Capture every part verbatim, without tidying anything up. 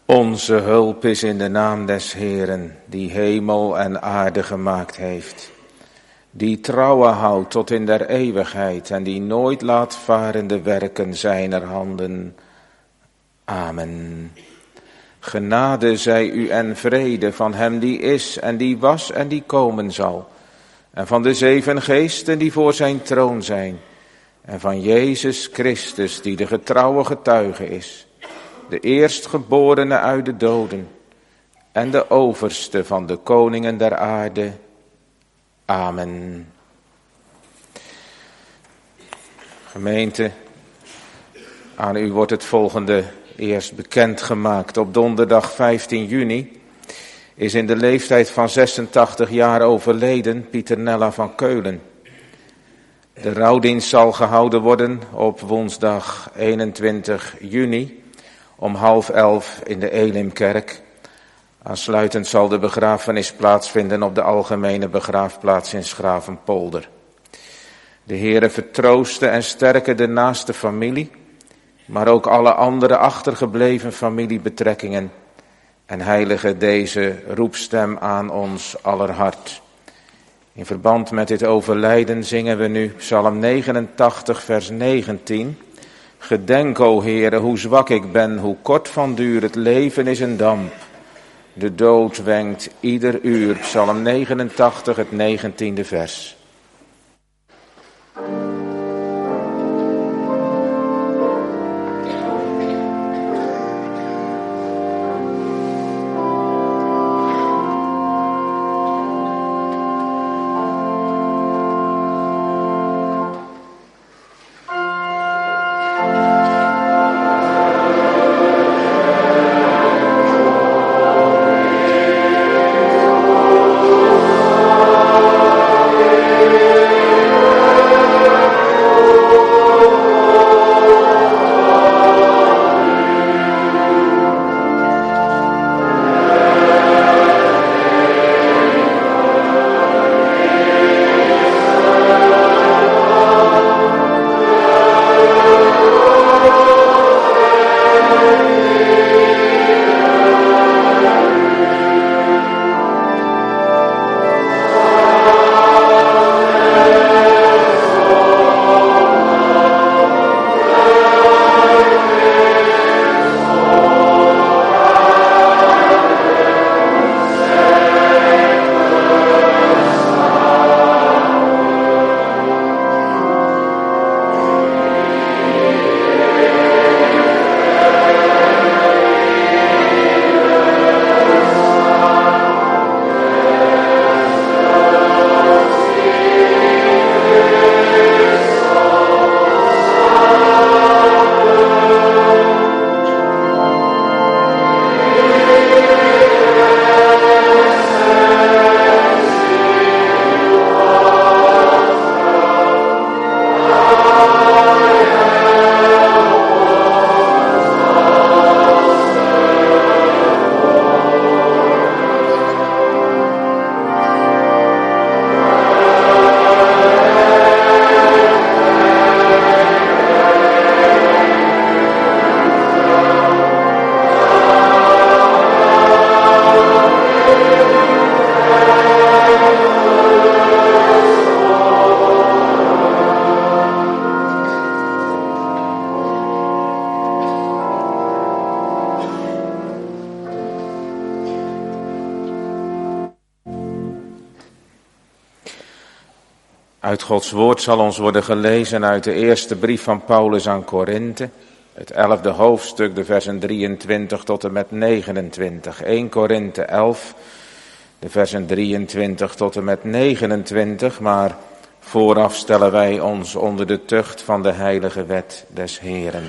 Onze hulp is in de naam des Heeren, die hemel en aarde gemaakt heeft. Die trouwen houdt tot in der eeuwigheid en die nooit laat varen de werken zijner handen. Amen. Genade zij u en vrede van hem die is en die was en die komen zal. En van de zeven geesten die voor zijn troon zijn. En van Jezus Christus die de getrouwe getuige is. De eerstgeborene uit de doden. En de overste van de koningen der aarde. Amen. Gemeente, aan u wordt het volgende eerst bekendgemaakt. Op donderdag vijftien juni is in de leeftijd van zesentachtig jaar overleden Pieternella van Keulen. De rouwdienst zal gehouden worden op woensdag eenentwintig juni om half elf in de Elimkerk. Aansluitend zal de begrafenis plaatsvinden op de algemene begraafplaats in Schravenpolder. De Heere vertrooste en sterke de naaste familie, maar ook alle andere achtergebleven familiebetrekkingen. En heilige deze roepstem aan ons aller hart. In verband met dit overlijden zingen we nu Psalm negenentachtig vers negentien. Gedenk, o Heere, hoe zwak ik ben, hoe kort van duur, het leven is een damp. De dood wenkt ieder uur. Psalm negenentachtig, het negentiende vers. Uit Gods woord zal ons worden gelezen uit de eerste brief van Paulus aan Korinthe, het elfde hoofdstuk, de versen drieëntwintig tot en met negenentwintig. eerste Korinthe elf, de versen drieëntwintig tot en met negenentwintig, maar vooraf stellen wij ons onder de tucht van de heilige wet des Heeren.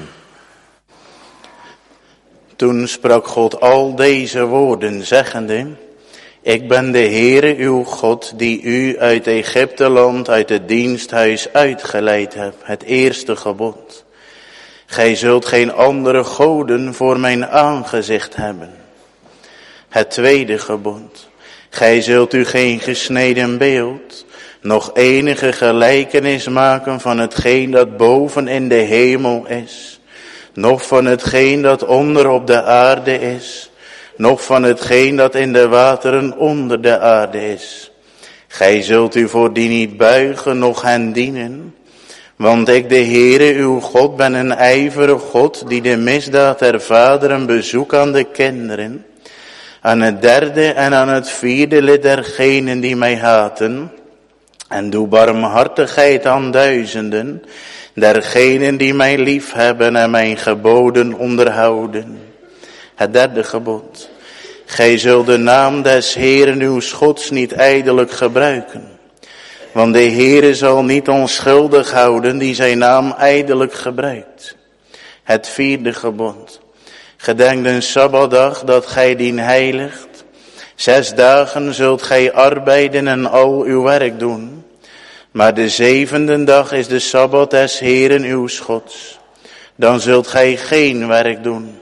Toen sprak God al deze woorden, zeggende: Ik ben de Heere uw God, die u uit Egypteland, uit het diensthuis uitgeleid heb, het eerste gebod. Gij zult geen andere goden voor mijn aangezicht hebben. Het tweede gebod. Gij zult u geen gesneden beeld, nog enige gelijkenis maken van hetgeen dat boven in de hemel is, noch van hetgeen dat onder op de aarde is, noch van hetgeen dat in de wateren onder de aarde is. Gij zult u voor die niet buigen, noch hen dienen. Want ik, de Heere, uw God, ben een ijverige God, die de misdaad der vaderen bezoekt aan de kinderen, aan het derde en aan het vierde lid dergenen die mij haten, en doe barmhartigheid aan duizenden, dergenen die mij lief hebben en mijn geboden onderhouden. Het derde gebod. Gij zult de naam des Heeren uw Gods niet ijdelijk gebruiken. Want de Heere zal niet onschuldig houden die zijn naam ijdelijk gebruikt. Het vierde gebod. Gedenk den Sabbatdag dat gij dien heiligt. Zes dagen zult gij arbeiden en al uw werk doen. Maar de zevende dag is de Sabbat des Heeren uw Gods. Dan zult gij geen werk doen.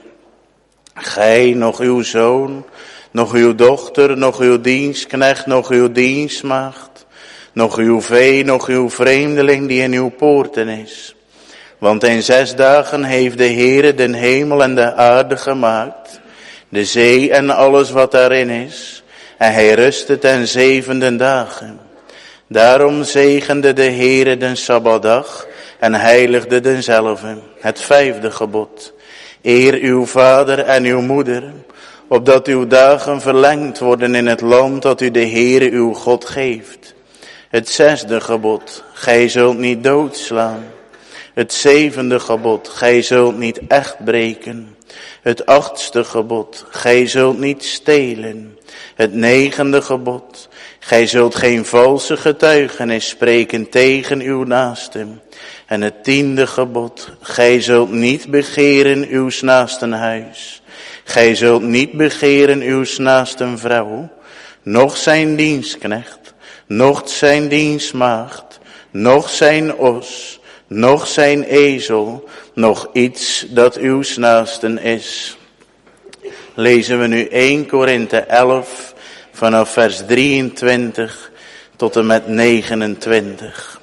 Gij, nog uw zoon, nog uw dochter, nog uw dienstknecht, nog uw dienstmaagd, nog uw vee, nog uw vreemdeling die in uw poorten is. Want in zes dagen heeft de Heere den hemel en de aarde gemaakt, de zee en alles wat daarin is, en hij rustte ten zevende dagen. Daarom zegende de Heere den Sabbatdag en heiligde denzelve. Het vijfde gebod. Eer uw vader en uw moeder, opdat uw dagen verlengd worden in het land dat u de Heere uw God geeft. Het zesde gebod. Gij zult niet doodslaan. Het zevende gebod. Gij zult niet echt breken. Het achtste gebod. Gij zult niet stelen. Het negende gebod. Gij zult geen valse getuigenis spreken tegen uw naaste. En het tiende gebod. Gij zult niet begeren uw naasten huis. Gij zult niet begeren uw naasten vrouw. Noch zijn dienstknecht. Noch zijn dienstmaagd. Noch zijn os. Noch zijn ezel. Noch iets dat uw naasten is. Lezen we nu eerste Korinthe elf vanaf vers drieëntwintig tot en met negenentwintig.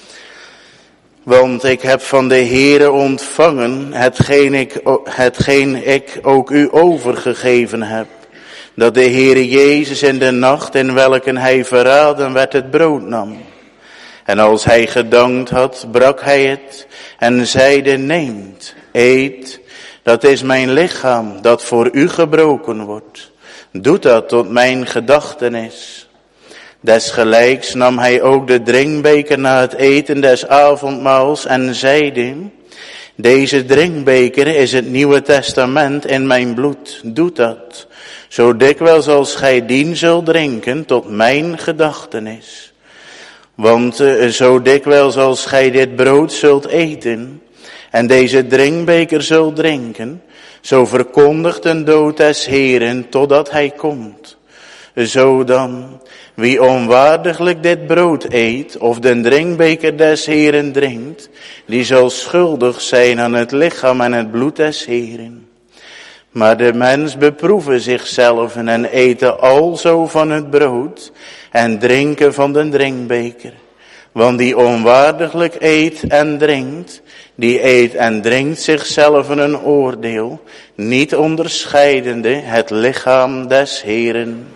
Want ik heb van de Heere ontvangen hetgeen ik, hetgeen ik ook u overgegeven heb. Dat de Heere Jezus in de nacht in welke hij verraden werd het brood nam. En als hij gedankt had, brak hij het en zeide, neemt, eet, dat is mijn lichaam dat voor u gebroken wordt. Doet dat tot mijn gedachtenis. Desgelijks nam hij ook de drinkbeker na het eten des avondmaals en zeide, deze drinkbeker is het Nieuwe Testament in mijn bloed. Doet dat, zo dikwijls als gij dien zult drinken tot mijn gedachtenis. Want uh, zo dikwijls als gij dit brood zult eten en deze drinkbeker zult drinken, zo verkondigt de dood des Heeren totdat hij komt. Zo dan, wie onwaardiglijk dit brood eet of den drinkbeker des Heeren drinkt, die zal schuldig zijn aan het lichaam en het bloed des Heeren. Maar de mens beproeve zichzelf en eten alzo van het brood en drinken van den drinkbeker. Want die onwaardiglijk eet en drinkt, die eet en drinkt zichzelf een oordeel, niet onderscheidende het lichaam des Heeren.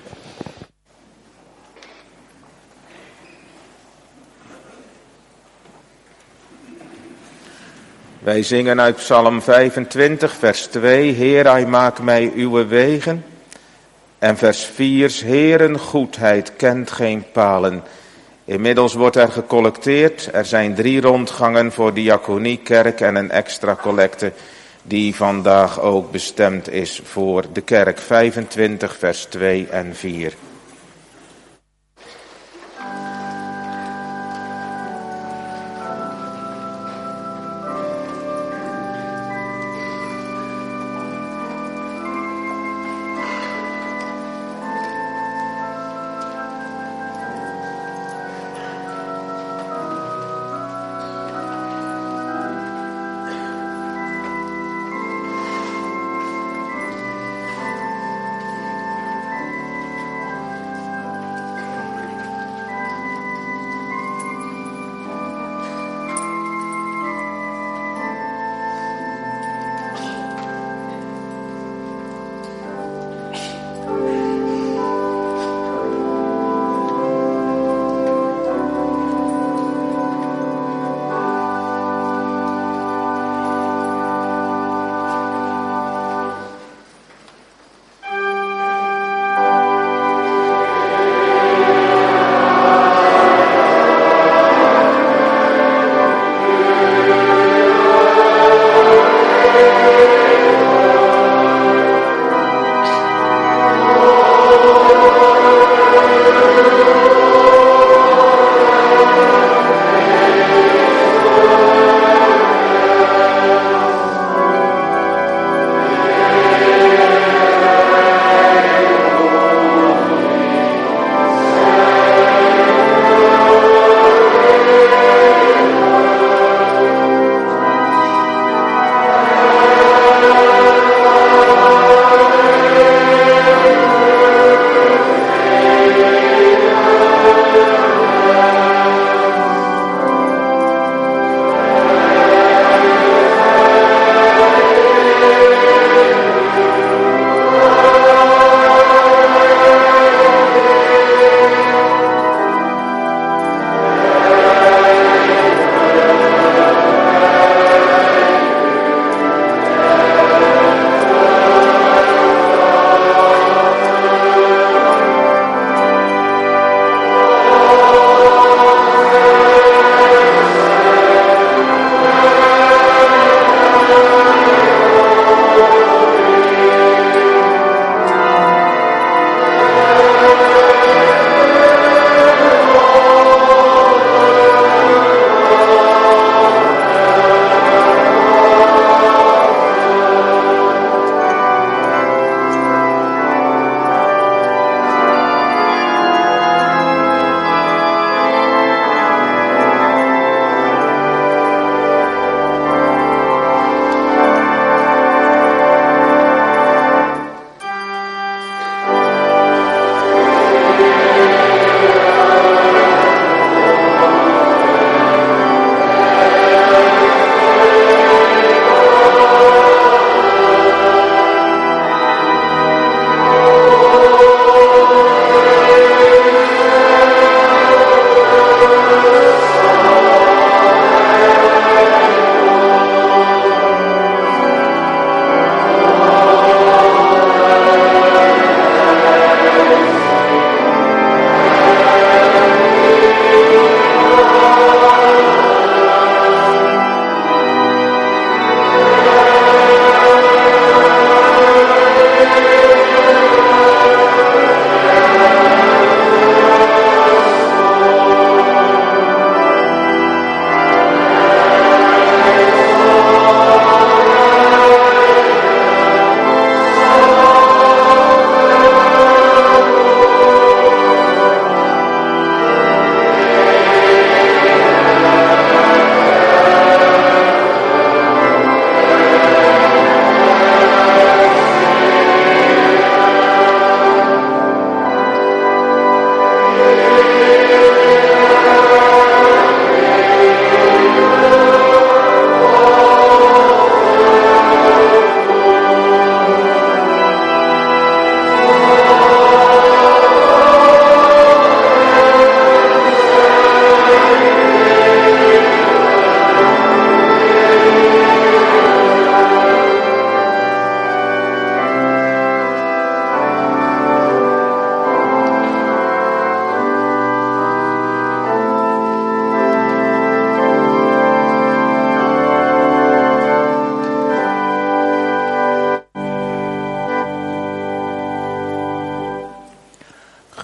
Wij zingen uit Psalm vijfentwintig, vers twee, Heer, hij maakt mij uw wegen. En vers vier, Heeren goedheid kent geen palen. Inmiddels wordt er gecollecteerd. Er zijn drie rondgangen voor diaconiekerk en een extra collecte die vandaag ook bestemd is voor de kerk. vijfentwintig, vers twee en vier.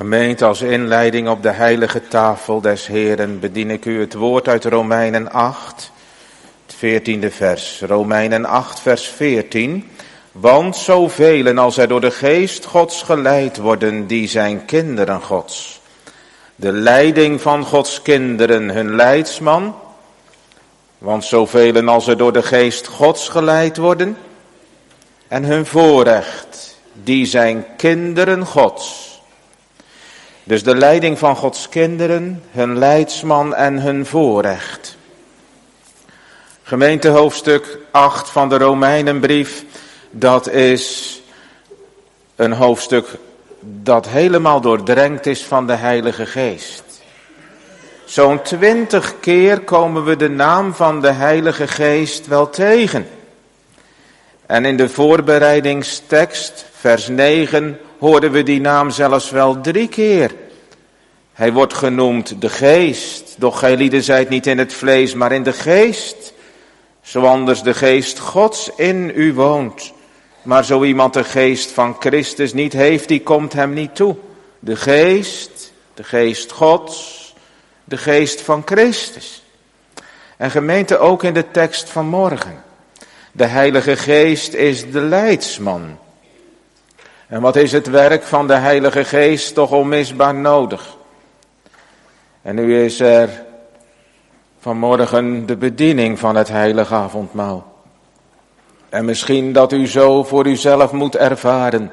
Gemeente, als inleiding op de heilige tafel des Heeren bedien ik u het woord uit Romeinen acht, het veertiende vers. Romeinen acht, vers veertien. Want zoveel als er door de geest Gods geleid worden, die zijn kinderen Gods. De leiding van Gods kinderen, hun leidsman. Want zoveel als er door de geest Gods geleid worden. En hun voorrecht, die zijn kinderen Gods. Dus de leiding van Gods kinderen, hun leidsman en hun voorrecht. Gemeente, hoofdstuk acht van de Romeinenbrief, dat is een hoofdstuk dat helemaal doordrenkt is van de Heilige Geest. Zo'n twintig keer komen we de naam van de Heilige Geest wel tegen. En in de voorbereidingstekst, vers negen, hoorden we die naam zelfs wel drie keer. Hij wordt genoemd de Geest, doch gij lieden zijt niet in het vlees, maar in de Geest. Zo anders de Geest Gods in u woont. Maar zo iemand de Geest van Christus niet heeft, die komt hem niet toe. De Geest, de Geest Gods, de Geest van Christus. En gemeente, ook in de tekst van morgen. De Heilige Geest is de leidsman. En wat is het werk van de Heilige Geest toch onmisbaar nodig? En nu is er vanmorgen de bediening van het heilige avondmaal. En misschien dat u zo voor uzelf moet ervaren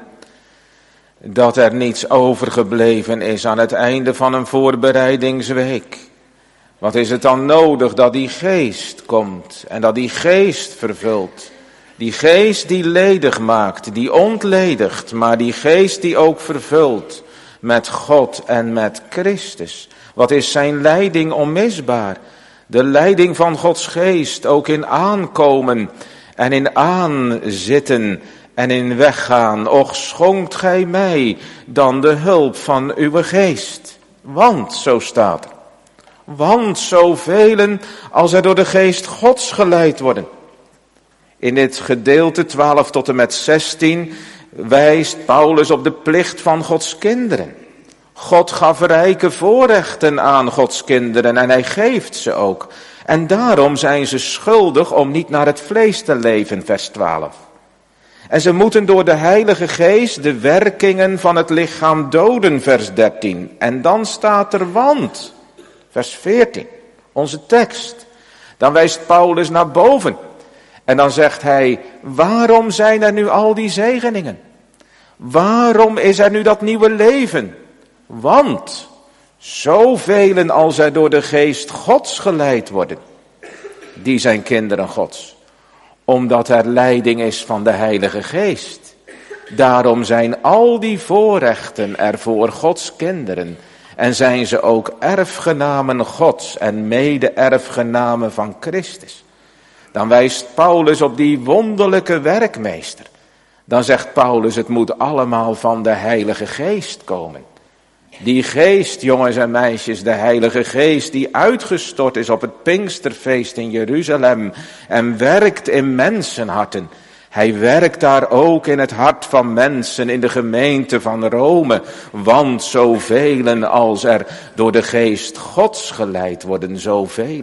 dat er niets overgebleven is aan het einde van een voorbereidingsweek. Wat is het dan nodig dat die geest komt en dat die geest vervult? Die geest die ledig maakt, die ontledigt, maar die geest die ook vervult met God en met Christus. Wat is zijn leiding onmisbaar? De leiding van Gods geest ook in aankomen en in aanzitten en in weggaan. Och, schonkt gij mij dan de hulp van uw geest. Want, zo staat er, want zoveel als er door de geest Gods geleid worden. In dit gedeelte twaalf tot en met zestien wijst Paulus op de plicht van Gods kinderen. God gaf rijke voorrechten aan Gods kinderen en hij geeft ze ook. En daarom zijn ze schuldig om niet naar het vlees te leven, vers twaalf. En ze moeten door de Heilige Geest de werkingen van het lichaam doden, vers dertien. En dan staat er want, vers veertien, onze tekst. Dan wijst Paulus naar boven. En dan zegt hij, waarom zijn er nu al die zegeningen? Waarom is er nu dat nieuwe leven? Want zoveel als er door de geest Gods geleid worden, die zijn kinderen Gods. Omdat er leiding is van de Heilige Geest. Daarom zijn al die voorrechten er voor Gods kinderen. En zijn ze ook erfgenamen Gods en mede-erfgenamen van Christus. Dan wijst Paulus op die wonderlijke werkmeester. Dan zegt Paulus, het moet allemaal van de Heilige Geest komen. Die geest, jongens en meisjes, de Heilige Geest die uitgestort is op het Pinksterfeest in Jeruzalem en werkt in mensenharten. Hij werkt daar ook in het hart van mensen in de gemeente van Rome. Want zoveel als er door de geest Gods geleid worden, zoveel.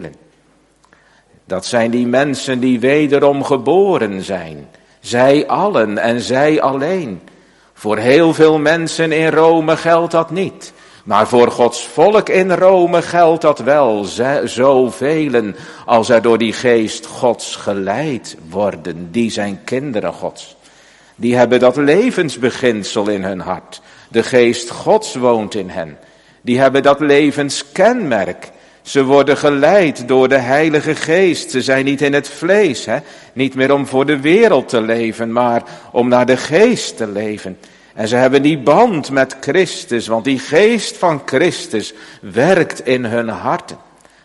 Dat zijn die mensen die wederom geboren zijn. Zij allen en zij alleen. Voor heel veel mensen in Rome geldt dat niet. Maar voor Gods volk in Rome geldt dat wel. Zoveel als er door die geest Gods geleid worden. Die zijn kinderen Gods. Die hebben dat levensbeginsel in hun hart. De geest Gods woont in hen. Die hebben dat levenskenmerk. Ze worden geleid door de Heilige Geest. Ze zijn niet in het vlees, hè? Niet meer om voor de wereld te leven, maar om naar de Geest te leven. En ze hebben die band met Christus, want die Geest van Christus werkt in hun harten.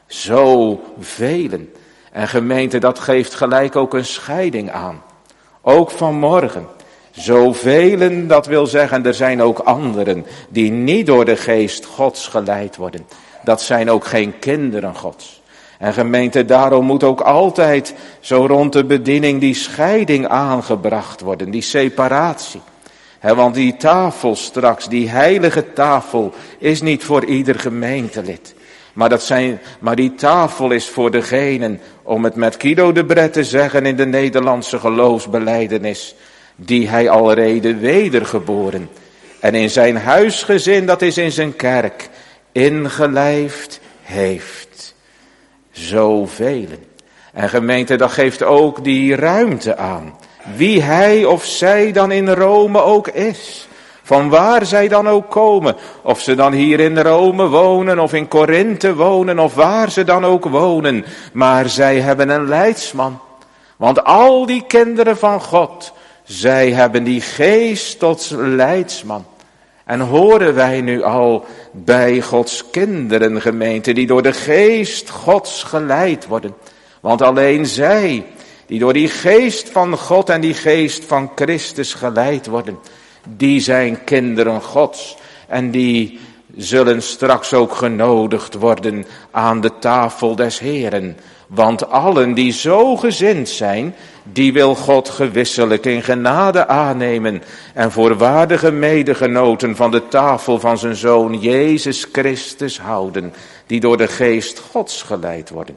Zoveel. En gemeente, dat geeft gelijk ook een scheiding aan. Ook vanmorgen. Zoveel, dat wil zeggen, er zijn ook anderen die niet door de Geest Gods geleid worden. Dat zijn ook geen kinderen Gods. En gemeente, daarom moet ook altijd zo rond de bediening die scheiding aangebracht worden, die separatie. He, want die tafel straks, die heilige tafel, is niet voor ieder gemeentelid. Maar, dat zijn, maar die tafel is voor degenen, om het met Guido de Bret te zeggen in de Nederlandse geloofsbelijdenis, die hij alrede wedergeboren en in zijn huisgezin, dat is in zijn kerk, ingelijfd heeft. Zoveel. En gemeente, dat geeft ook die ruimte aan. Wie hij of zij dan in Rome ook is. Van waar zij dan ook komen. Of ze dan hier in Rome wonen of in Korinthe wonen of waar ze dan ook wonen. Maar zij hebben een leidsman. Want al die kinderen van God, zij hebben die geest tot leidsman. En horen wij nu al bij Gods kinderen, gemeente, die door de geest Gods geleid worden. Want alleen zij, die door die geest van God en die geest van Christus geleid worden, die zijn kinderen Gods. En die zullen straks ook genodigd worden aan de tafel des Heeren. Want allen die zo gezind zijn, die wil God gewisselijk in genade aannemen en voor waardige medegenoten van de tafel van zijn Zoon Jezus Christus houden, die door de geest Gods geleid worden.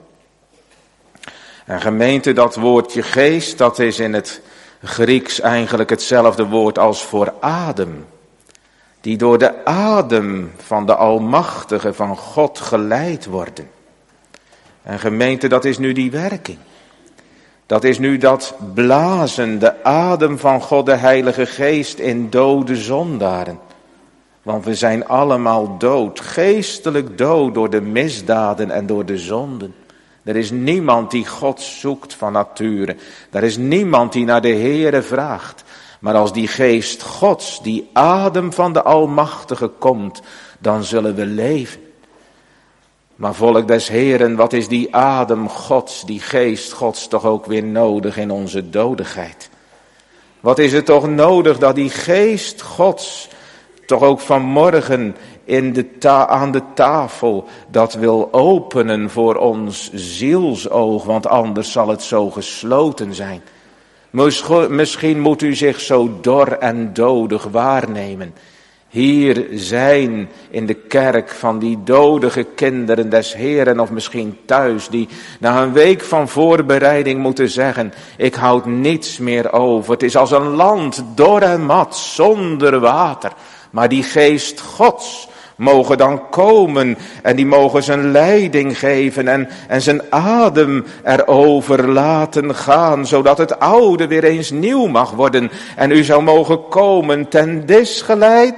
En gemeente, dat woordje geest, dat is in het Grieks eigenlijk hetzelfde woord als voor adem. Die door de adem van de Almachtige van God geleid worden. En gemeente, dat is nu die werking. Dat is nu dat blazen, de adem van God de Heilige Geest in dode zondaren. Want we zijn allemaal dood, geestelijk dood door de misdaden en door de zonden. Er is niemand die God zoekt van nature. Er is niemand die naar de Heere vraagt. Maar als die geest Gods, die adem van de Almachtige komt, dan zullen we leven. Maar volk des Heeren, wat is die adem Gods, die geest Gods toch ook weer nodig in onze dodigheid? Wat is het toch nodig dat die geest Gods toch ook vanmorgen in de ta- aan de tafel dat wil openen voor ons zielsoog, want anders zal het zo gesloten zijn. Misschien moet u zich zo dor en dodig waarnemen. Hier zijn in de kerk van die dodige kinderen des Heeren, of misschien thuis, die na een week van voorbereiding moeten zeggen, ik houd niets meer over. Het is als een land dor en mat, zonder water. Maar die geest Gods mogen dan komen en die mogen zijn leiding geven en, en zijn adem erover laten gaan, zodat het oude weer eens nieuw mag worden en u zou mogen komen ten dis geleid.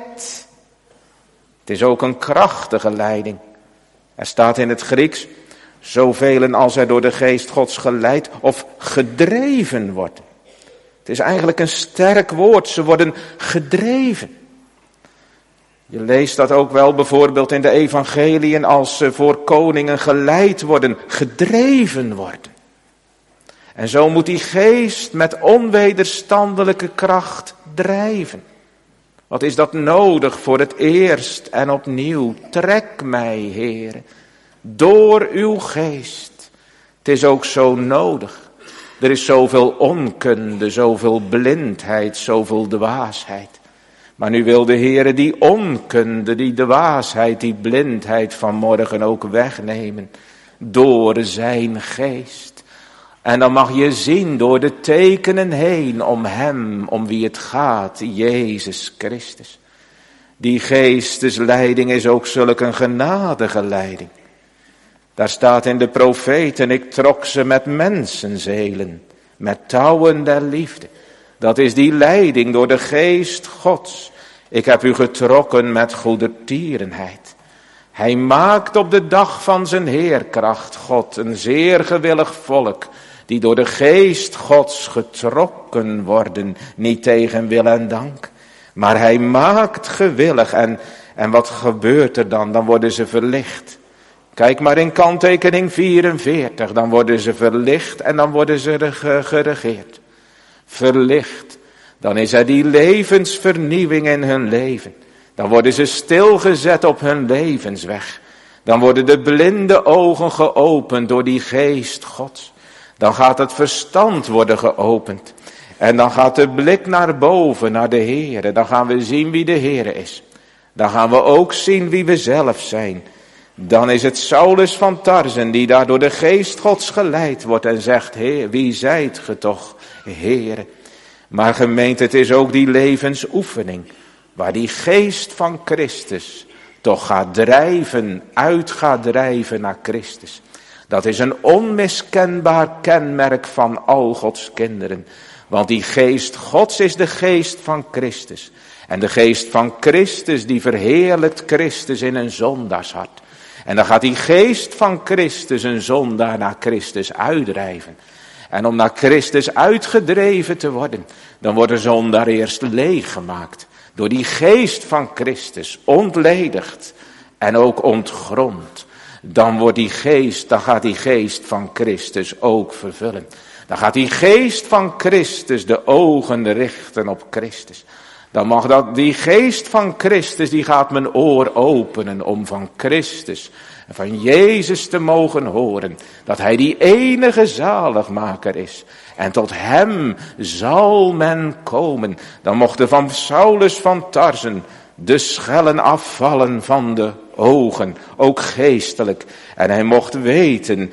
Het is ook een krachtige leiding. Er staat in het Grieks, zoveel als er door de geest Gods geleid of gedreven wordt. Het is eigenlijk een sterk woord, ze worden gedreven. Je leest dat ook wel bijvoorbeeld in de evangeliën als ze voor koningen geleid worden, gedreven worden. En zo moet die geest met onwederstandelijke kracht drijven. Wat is dat nodig voor het eerst en opnieuw? Trek mij, Heere, door uw geest. Het is ook zo nodig. Er is zoveel onkunde, zoveel blindheid, zoveel dwaasheid. Maar nu wil de Heere die onkunde, die dwaasheid, die blindheid vanmorgen ook wegnemen. Door zijn geest. En dan mag je zien door de tekenen heen om hem, om wie het gaat, Jezus Christus. Die geestesleiding is ook zulk een genadige leiding. Daar staat in de profeten, ik trok ze met mensenzelen, met touwen der liefde. Dat is die leiding door de geest Gods. Ik heb u getrokken met goedertierenheid. Hij maakt op de dag van zijn heerkracht God een zeer gewillig volk, die door de geest Gods getrokken worden, niet tegen wil en dank. Maar hij maakt gewillig en, en wat gebeurt er dan? Dan worden ze verlicht. Kijk maar in kanttekening vierenveertig, dan worden ze verlicht en dan worden ze geregeerd. Verlicht, dan is er die levensvernieuwing in hun leven. Dan worden ze stilgezet op hun levensweg. Dan worden de blinde ogen geopend door die geest Gods. Dan gaat het verstand worden geopend. En dan gaat de blik naar boven, naar de Heere. Dan gaan we zien wie de Heere is. Dan gaan we ook zien wie we zelf zijn. Dan is het Saulus van Tarsen die daar door de geest Gods geleid wordt en zegt, Heer, wie zijt ge toch, Heere? Maar gemeente, het is ook die levensoefening, waar die geest van Christus toch gaat drijven, uit gaat drijven naar Christus. Dat is een onmiskenbaar kenmerk van al Gods kinderen. Want die geest Gods is de geest van Christus. En de geest van Christus die verheerlijkt Christus in een zondaarshart. En dan gaat die geest van Christus een zondaar naar Christus uitdrijven. En om naar Christus uitgedreven te worden, dan wordt de zondaar eerst leeggemaakt. Door die geest van Christus ontledigd en ook ontgrond. Dan wordt die geest, dan gaat die geest van Christus ook vervullen. Dan gaat die geest van Christus de ogen richten op Christus. Dan mag dat, die geest van Christus, die gaat mijn oor openen om van Christus en van Jezus te mogen horen. Dat hij die enige zaligmaker is. En tot hem zal men komen. Dan mochten van Saulus van Tarsen de schellen afvallen van de ogen, ook geestelijk. En hij mocht weten,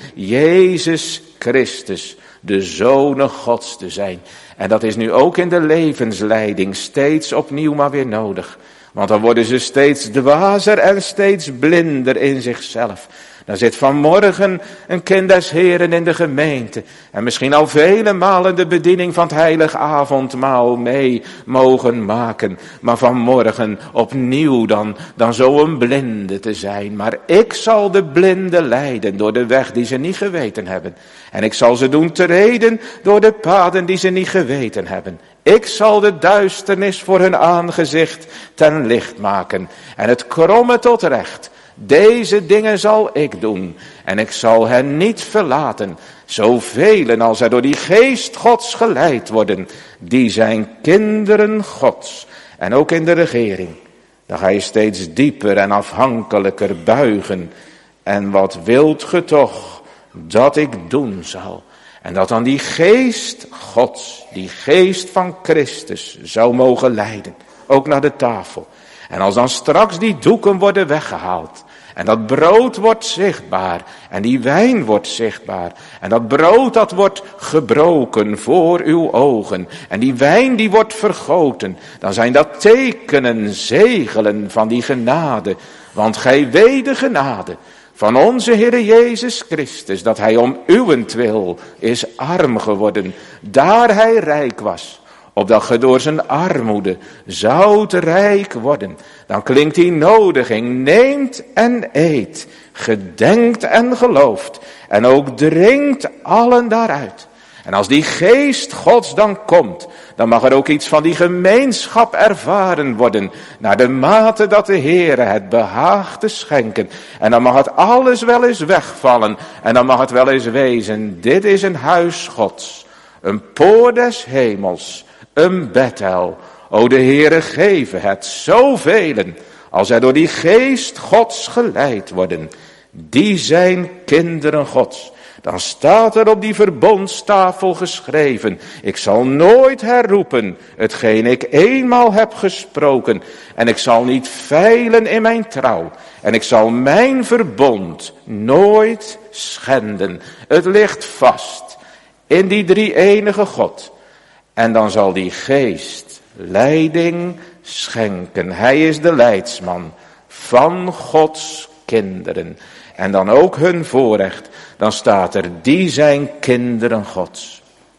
Jezus Christus, de Zoon Gods te zijn. En dat is nu ook in de levensleiding steeds opnieuw maar weer nodig. Want dan worden ze steeds dwazer en steeds blinder in zichzelf. Dan zit vanmorgen een kind des Heren in de gemeente. En misschien al vele malen de bediening van het heilig avondmaal mee mogen maken. Maar vanmorgen opnieuw dan, dan zo een blinde te zijn. Maar ik zal de blinde leiden door de weg die ze niet geweten hebben. En ik zal ze doen treden door de paden die ze niet geweten hebben. Ik zal de duisternis voor hun aangezicht ten licht maken. En het kromme tot recht. Deze dingen zal ik doen. En ik zal hen niet verlaten. Zoveel als er door die geest Gods geleid worden. Die zijn kinderen Gods. En ook in de regering. Dan ga je steeds dieper en afhankelijker buigen. En wat wilt ge toch dat ik doen zal? En dat dan die geest Gods, die geest van Christus zou mogen leiden. Ook naar de tafel. En als dan straks die doeken worden weggehaald. En dat brood wordt zichtbaar. En die wijn wordt zichtbaar. En dat brood dat wordt gebroken voor uw ogen. En die wijn die wordt vergoten. Dan zijn dat tekenen, zegelen van die genade. Want gij weet de genade van onze Heere Jezus Christus. Dat hij om uwentwil is arm geworden. Daar hij rijk was. Opdat ge door zijn armoede zoudt rijk worden. Dan klinkt die nodiging. Neemt en eet. Gedenkt en gelooft. En ook drinkt allen daaruit. En als die geest Gods dan komt. Dan mag er ook iets van die gemeenschap ervaren worden. Naar de mate dat de Heere het behaagt te schenken. En dan mag het alles wel eens wegvallen. En dan mag het wel eens wezen. Dit is een huis Gods. Een poort des hemels. Een Bethel. O de Heere geven het zovelen. Als er door die geest Gods geleid worden. Die zijn kinderen Gods. Dan staat er op die verbondstafel geschreven. Ik zal nooit herroepen hetgeen ik eenmaal heb gesproken. En ik zal niet feilen in mijn trouw. En ik zal mijn verbond nooit schenden. Het ligt vast in die drie enige God. En dan zal die geest leiding schenken. Hij is de leidsman van Gods kinderen. En dan ook hun voorrecht. Dan staat er, die zijn kinderen Gods.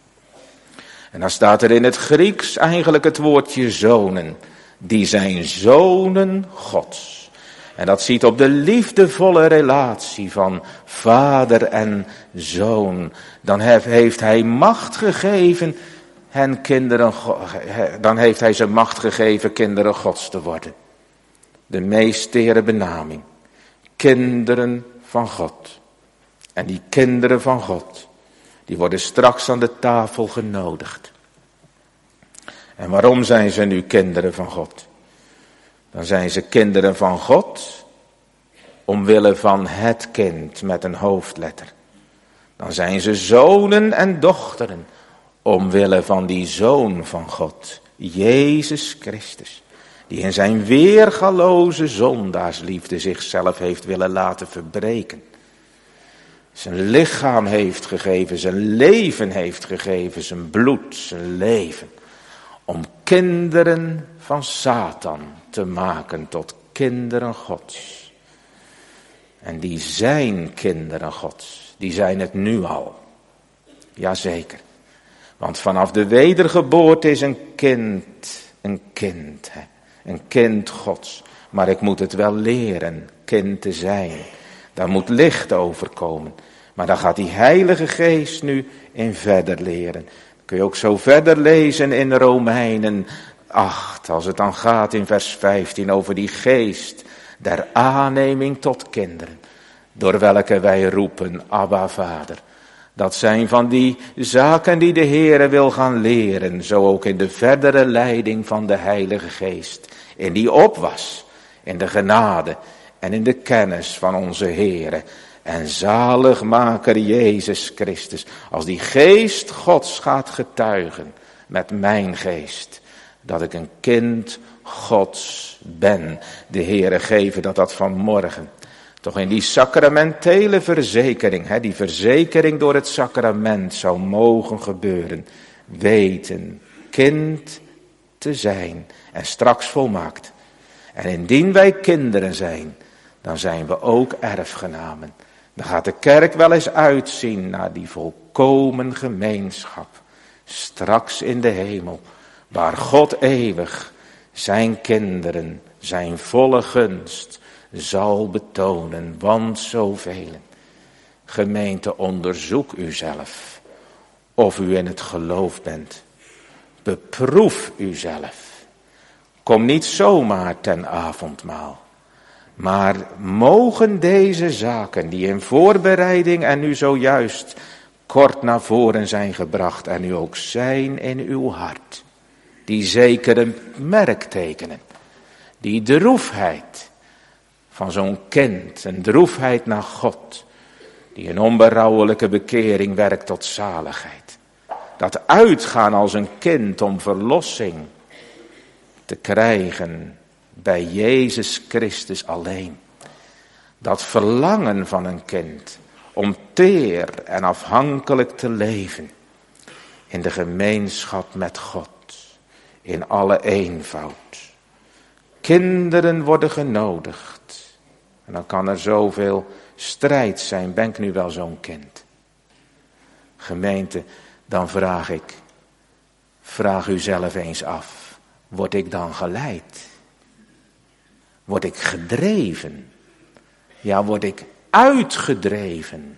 En dan staat er in het Grieks eigenlijk het woordje zonen. Die zijn zonen Gods. En dat ziet op de liefdevolle relatie van vader en zoon. Dan heeft hij macht gegeven hen kinderen, dan heeft hij ze macht gegeven kinderen Gods te worden. De meest tere benaming. Kinderen van God. En die kinderen van God, die worden straks aan de tafel genodigd. En waarom zijn ze nu kinderen van God? Dan zijn ze kinderen van God, omwille van het kind met een hoofdletter. Dan zijn ze zonen en dochteren, Omwille van die Zoon van God, Jezus Christus, die in zijn weergaloze zondaarsliefde zichzelf heeft willen laten verbreken. Zijn lichaam heeft gegeven, zijn leven heeft gegeven, zijn bloed, zijn leven. Om kinderen van Satan te maken tot kinderen Gods. En die zijn kinderen Gods, die zijn het nu al. Jazeker. Want vanaf de wedergeboorte is een kind, een kind, hè? Een kind Gods. Maar ik moet het wel leren, kind te zijn. Daar moet licht over komen. Maar dan gaat die Heilige Geest nu in verder leren. Kun je ook zo verder lezen in Romeinen acht, als het dan gaat in vers vijftien over die geest der aanneming tot kinderen. Door welke wij roepen, Abba Vader. Dat zijn van die zaken die de Heere wil gaan leren, zo ook in de verdere leiding van de Heilige Geest. In die opwas, in de genade en in de kennis van onze Heere en zaligmaker Jezus Christus. Als die geest Gods gaat getuigen met mijn geest, dat ik een kind Gods ben. De Heere geven dat dat vanmorgen toch in die sacramentele verzekering, hè, die verzekering door het sacrament zou mogen gebeuren. Weten, kind te zijn en straks volmaakt. En indien wij kinderen zijn, dan zijn we ook erfgenamen. Dan gaat de kerk wel eens uitzien naar die volkomen gemeenschap. Straks in de hemel, waar God eeuwig zijn kinderen, zijn volle gunst zal betonen, want zoveel. Gemeente, onderzoek uzelf of u in het geloof bent. Beproef uzelf. Kom niet zomaar ten avondmaal. Maar mogen deze zaken die in voorbereiding en nu zojuist kort naar voren zijn gebracht en nu ook zijn in uw hart. Die zekere merktekenen. Die droefheid van zo'n kind, een droefheid naar God, die een onberouwelijke bekering werkt tot zaligheid. Dat uitgaan als een kind om verlossing te krijgen bij Jezus Christus alleen. Dat verlangen van een kind om teer en afhankelijk te leven in de gemeenschap met God, in alle eenvoud. Kinderen worden genodigd. En dan kan er zoveel strijd zijn. Ben ik nu wel zo'n kind? Gemeente, dan vraag ik, vraag u zelf eens af. Word ik dan geleid? Word ik gedreven? Ja, word ik uitgedreven?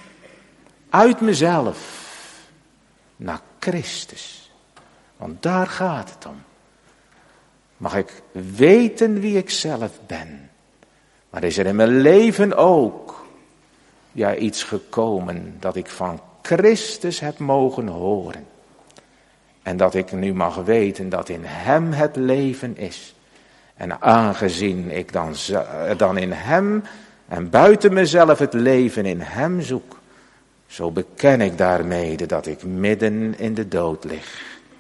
Uit mezelf naar Christus. Want daar gaat het om. Mag ik weten wie ik zelf ben? Maar is er in mijn leven ook ja, iets gekomen dat ik van Christus heb mogen horen. En dat ik nu mag weten dat in hem het leven is. En aangezien ik dan, dan in hem en buiten mezelf het leven in hem zoek. Zo beken ik daarmede dat ik midden in de dood lig.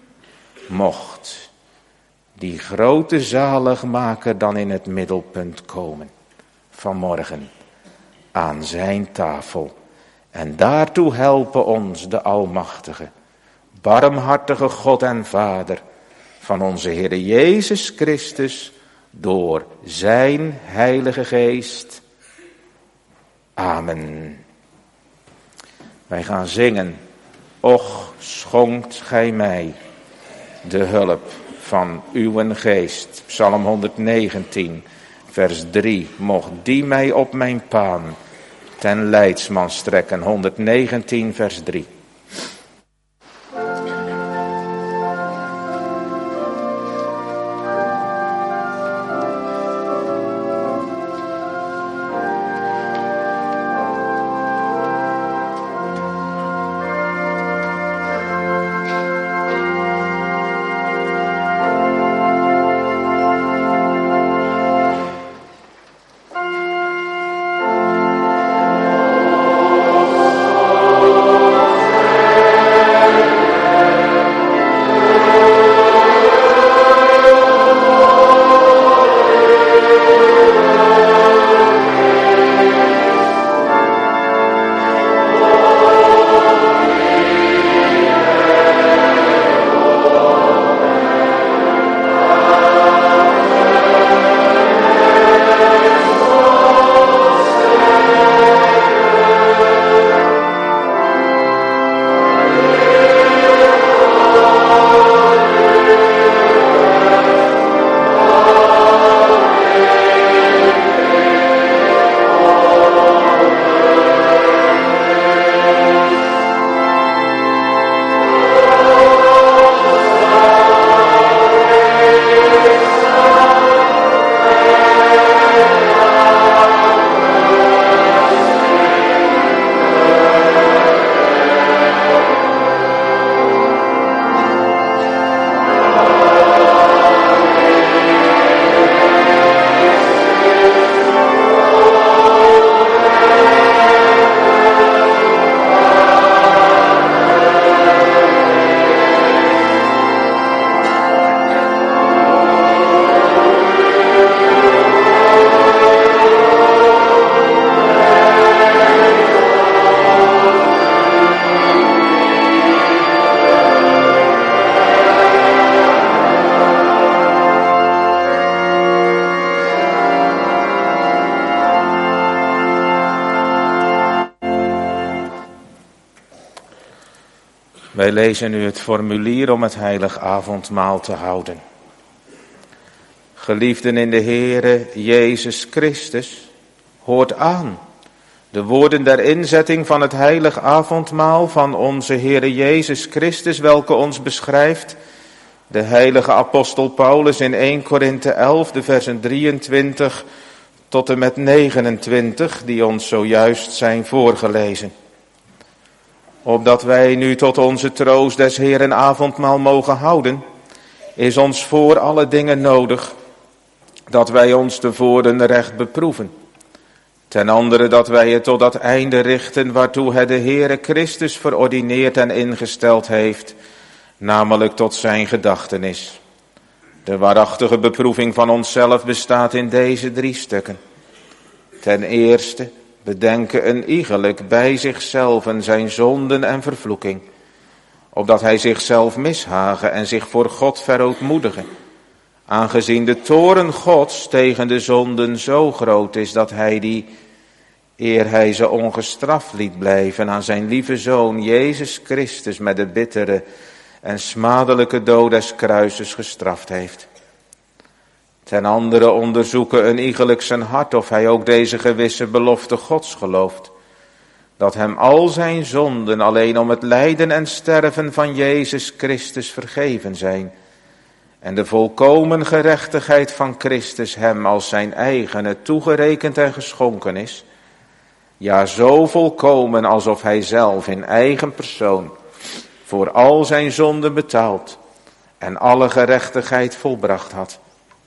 Mocht die grote zaligmaker dan in het middelpunt komen. Vanmorgen aan zijn tafel. En daartoe helpen ons de Almachtige, barmhartige God en Vader van onze Heer Jezus Christus door zijn Heilige Geest. Amen. Wij gaan zingen. Och, schonkt gij mij de hulp van uw geest. Psalm honderdnegentien. Vers drie, mocht die mij op mijn paan ten leidsman strekken. honderdnegentien vers drie. Wij lezen nu het formulier om het heilig avondmaal te houden. Geliefden in de Heere Jezus Christus, hoort aan de woorden der inzetting van het heilig avondmaal van onze Heere Jezus Christus, welke ons beschrijft de heilige apostel Paulus in eerste Korinthe elf, de versen drieëntwintig tot en met negenentwintig, die ons zojuist zijn voorgelezen. Opdat wij nu tot onze troost des Heeren avondmaal mogen houden, is ons voor alle dingen nodig dat wij ons tevoren recht beproeven. Ten andere dat wij het tot dat einde richten waartoe het de Heere Christus verordineerd en ingesteld heeft, namelijk tot zijn gedachtenis. De waarachtige beproeving van onszelf bestaat in deze drie stukken. Ten eerste bedenken een iegelijk bij zichzelf zijn zonden en vervloeking, opdat hij zichzelf mishagen en zich voor God verootmoedigen, aangezien de toorn Gods tegen de zonden zo groot is dat hij die, eer hij ze ongestraft liet blijven, aan zijn lieve Zoon Jezus Christus met de bittere en smadelijke dood des kruises gestraft heeft. Ten andere onderzoeken een iegelijk zijn hart of hij ook deze gewisse belofte Gods gelooft, dat hem al zijn zonden alleen om het lijden en sterven van Jezus Christus vergeven zijn, en de volkomen gerechtigheid van Christus hem als zijn eigene toegerekend en geschonken is, ja zo volkomen alsof hij zelf in eigen persoon voor al zijn zonden betaald en alle gerechtigheid volbracht had.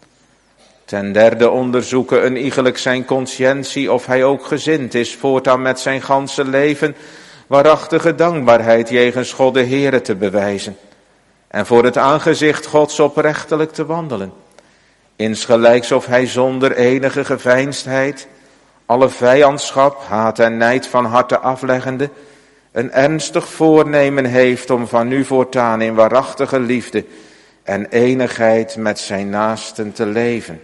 Ten derde onderzoeken een iegelijk zijn conscientie of hij ook gezind is voortaan met zijn ganse leven waarachtige dankbaarheid jegens God de Heere te bewijzen en voor het aangezicht Gods oprechtelijk te wandelen, insgelijks of hij zonder enige geveinsdheid alle vijandschap, haat en nijd van harte afleggende een ernstig voornemen heeft om van nu voortaan in waarachtige liefde en enigheid met zijn naasten te leven.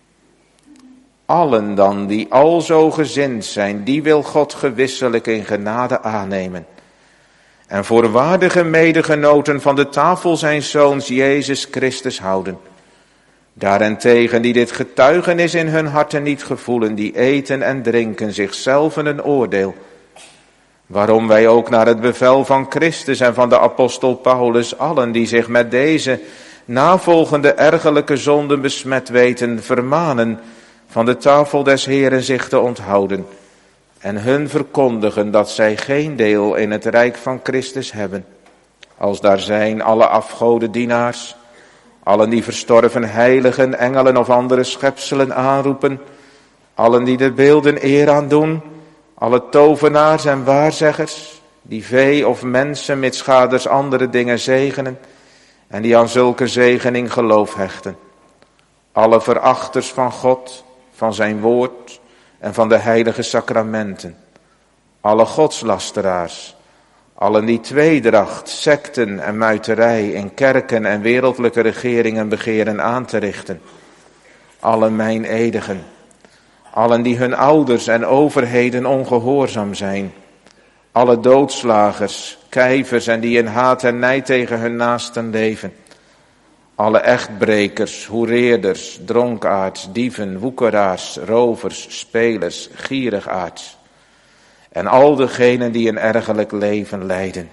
Allen dan die alzo gezind zijn, die wil God gewisselijk in genade aannemen. En voor waardige medegenoten van de tafel zijn Zoons Jezus Christus houden. Daarentegen die dit getuigenis in hun harten niet gevoelen, die eten en drinken zichzelf een oordeel. Waarom wij ook naar het bevel van Christus en van de apostel Paulus allen die zich met deze navolgende ergelijke zonden besmet weten, vermanen van de tafel des Heeren zich te onthouden en hun verkondigen dat zij geen deel in het rijk van Christus hebben. Als daar zijn alle afgodendienaars, allen die verstorven heiligen, engelen of andere schepselen aanroepen, allen die de beelden eer aan doen, alle tovenaars en waarzeggers, die vee of mensen met schaders andere dingen zegenen en die aan zulke zegening geloof hechten. Alle verachters van God, van zijn woord en van de heilige sacramenten. Alle godslasteraars, allen die tweedracht, sekten en muiterij in kerken en wereldlijke regeringen begeren aan te richten. Alle meineedigen, allen die hun ouders en overheden ongehoorzaam zijn. Alle doodslagers, kijvers en die in haat en nijd tegen hun naasten leven. Alle echtbrekers, hoereerders, dronkaards, dieven, woekeraars, rovers, spelers, gierigaards. En al degenen die een ergerlijk leven leiden.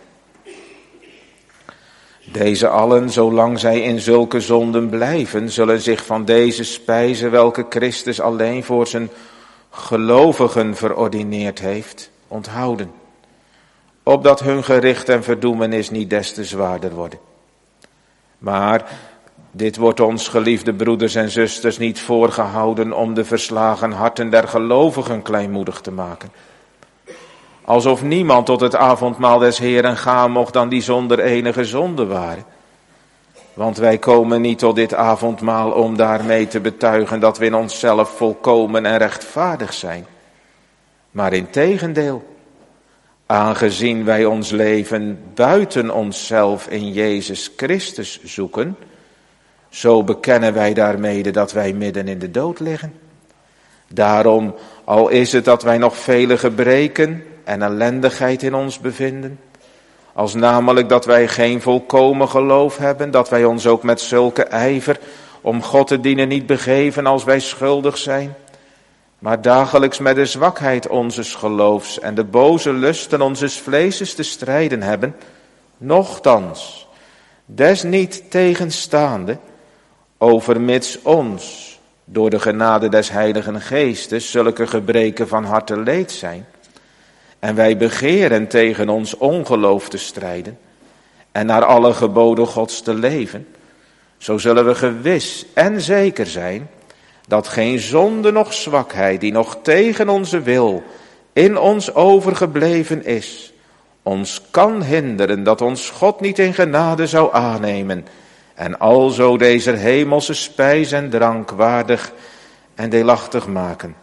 Deze allen, zolang zij in zulke zonden blijven, zullen zich van deze spijze, welke Christus alleen voor zijn gelovigen verordineerd heeft, onthouden. Opdat hun gericht en verdoemenis niet des te zwaarder worden. Maar dit wordt ons, geliefde broeders en zusters, niet voorgehouden om de verslagen harten der gelovigen kleinmoedig te maken. Alsof niemand tot het avondmaal des Heeren gaan mocht dan die zonder enige zonde waren. Want wij komen niet tot dit avondmaal om daarmee te betuigen dat we in onszelf volkomen en rechtvaardig zijn. Maar integendeel, aangezien wij ons leven buiten onszelf in Jezus Christus zoeken, zo bekennen wij daarmede dat wij midden in de dood liggen. Daarom, al is het dat wij nog vele gebreken en ellendigheid in ons bevinden, Als namelijk dat wij geen volkomen geloof hebben, dat wij ons ook met zulke ijver om God te dienen niet begeven als wij schuldig zijn, maar dagelijks met de zwakheid onzes geloofs en de boze lusten onzes vleeses te strijden hebben, nochtans, desniet tegenstaande, overmits ons, door de genade des Heiligen Geestes, zulke gebreken van harte leed zijn, en wij begeren tegen ons ongeloof te strijden, en naar alle geboden Gods te leven, zo zullen we gewis en zeker zijn, dat geen zonde noch zwakheid, die nog tegen onze wil in ons overgebleven is, ons kan hinderen dat ons God niet in genade zou aannemen, en alzo deze hemelse spijs en drank waardig en deelachtig maken.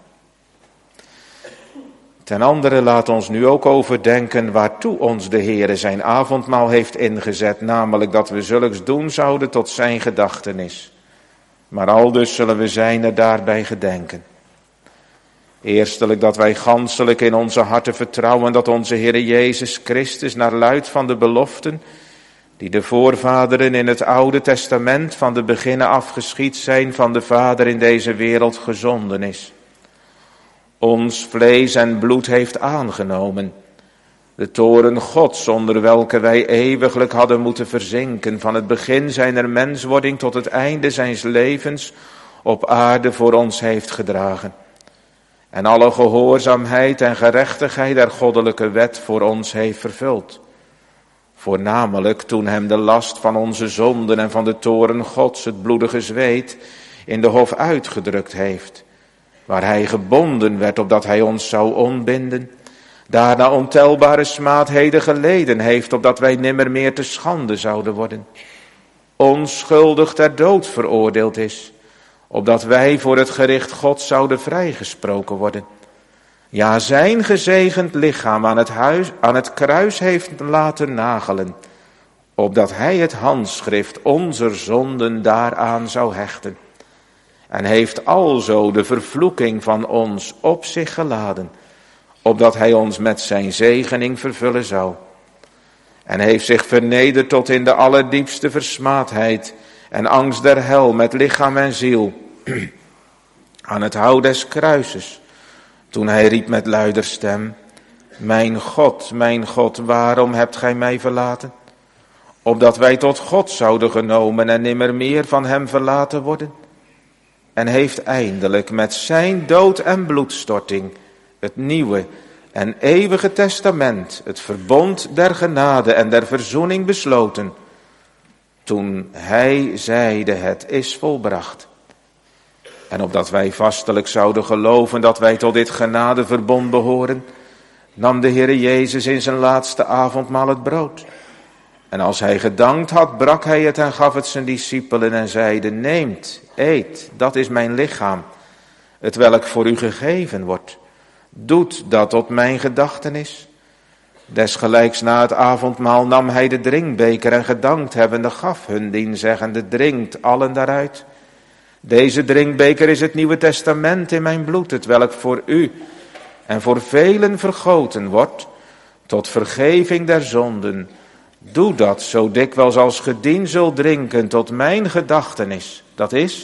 Ten andere laat ons nu ook overdenken waartoe ons de Heere zijn avondmaal heeft ingezet, namelijk dat we zulks doen zouden tot zijn gedachtenis. Maar aldus zullen we zijne daarbij gedenken. Eerstelijk dat wij ganselijk in onze harten vertrouwen dat onze Heere Jezus Christus naar luid van de beloften, die de voorvaderen in het Oude Testament van de beginnen afgeschied zijn van de Vader in deze wereld gezonden is, ons vlees en bloed heeft aangenomen, de toren Gods onder welke wij eeuwiglijk hadden moeten verzinken, van het begin zijner menswording tot het einde zijns levens op aarde voor ons heeft gedragen, en alle gehoorzaamheid en gerechtigheid der goddelijke wet voor ons heeft vervuld. Voornamelijk toen hem de last van onze zonden en van de toren Gods, het bloedige zweet, in de hof uitgedrukt heeft, waar hij gebonden werd opdat hij ons zou ontbinden, daarna ontelbare smaadheden geleden heeft, opdat wij nimmer meer te schande zouden worden, onschuldig ter dood veroordeeld is, opdat wij voor het gericht Gods zouden vrijgesproken worden. Ja, zijn gezegend lichaam aan het, huis, aan het kruis heeft laten nagelen, opdat hij het handschrift onzer zonden daaraan zou hechten. En heeft alzo de vervloeking van ons op zich geladen, opdat hij ons met zijn zegening vervullen zou. En heeft zich vernederd tot in de allerdiepste versmaadheid en angst der hel met lichaam en ziel, aan het hout des kruises, toen hij riep met luider stem, mijn God, mijn God, waarom hebt gij mij verlaten? Opdat wij tot God zouden genomen en nimmer meer van hem verlaten worden. En heeft eindelijk met zijn dood en bloedstorting het nieuwe en eeuwige testament, het verbond der genade en der verzoening besloten, toen hij zeide het is volbracht. En opdat wij vastelijk zouden geloven dat wij tot dit genadeverbond behoren, nam de Heere Jezus in zijn laatste avondmaal het brood. En als hij gedankt had, brak hij het en gaf het zijn discipelen en zeide, neemt, eet, dat is mijn lichaam, het welk voor u gegeven wordt. Doet dat tot mijn gedachtenis. Desgelijks na het avondmaal nam hij de drinkbeker en gedankt hebbende gaf hun dien, zeggende, drinkt allen daaruit. Deze drinkbeker is het Nieuwe Testament in mijn bloed, het welk voor u en voor velen vergoten wordt, tot vergeving der zonden. Doe dat zo dikwijls als ge dien zult drinken tot mijn gedachtenis. Dat is,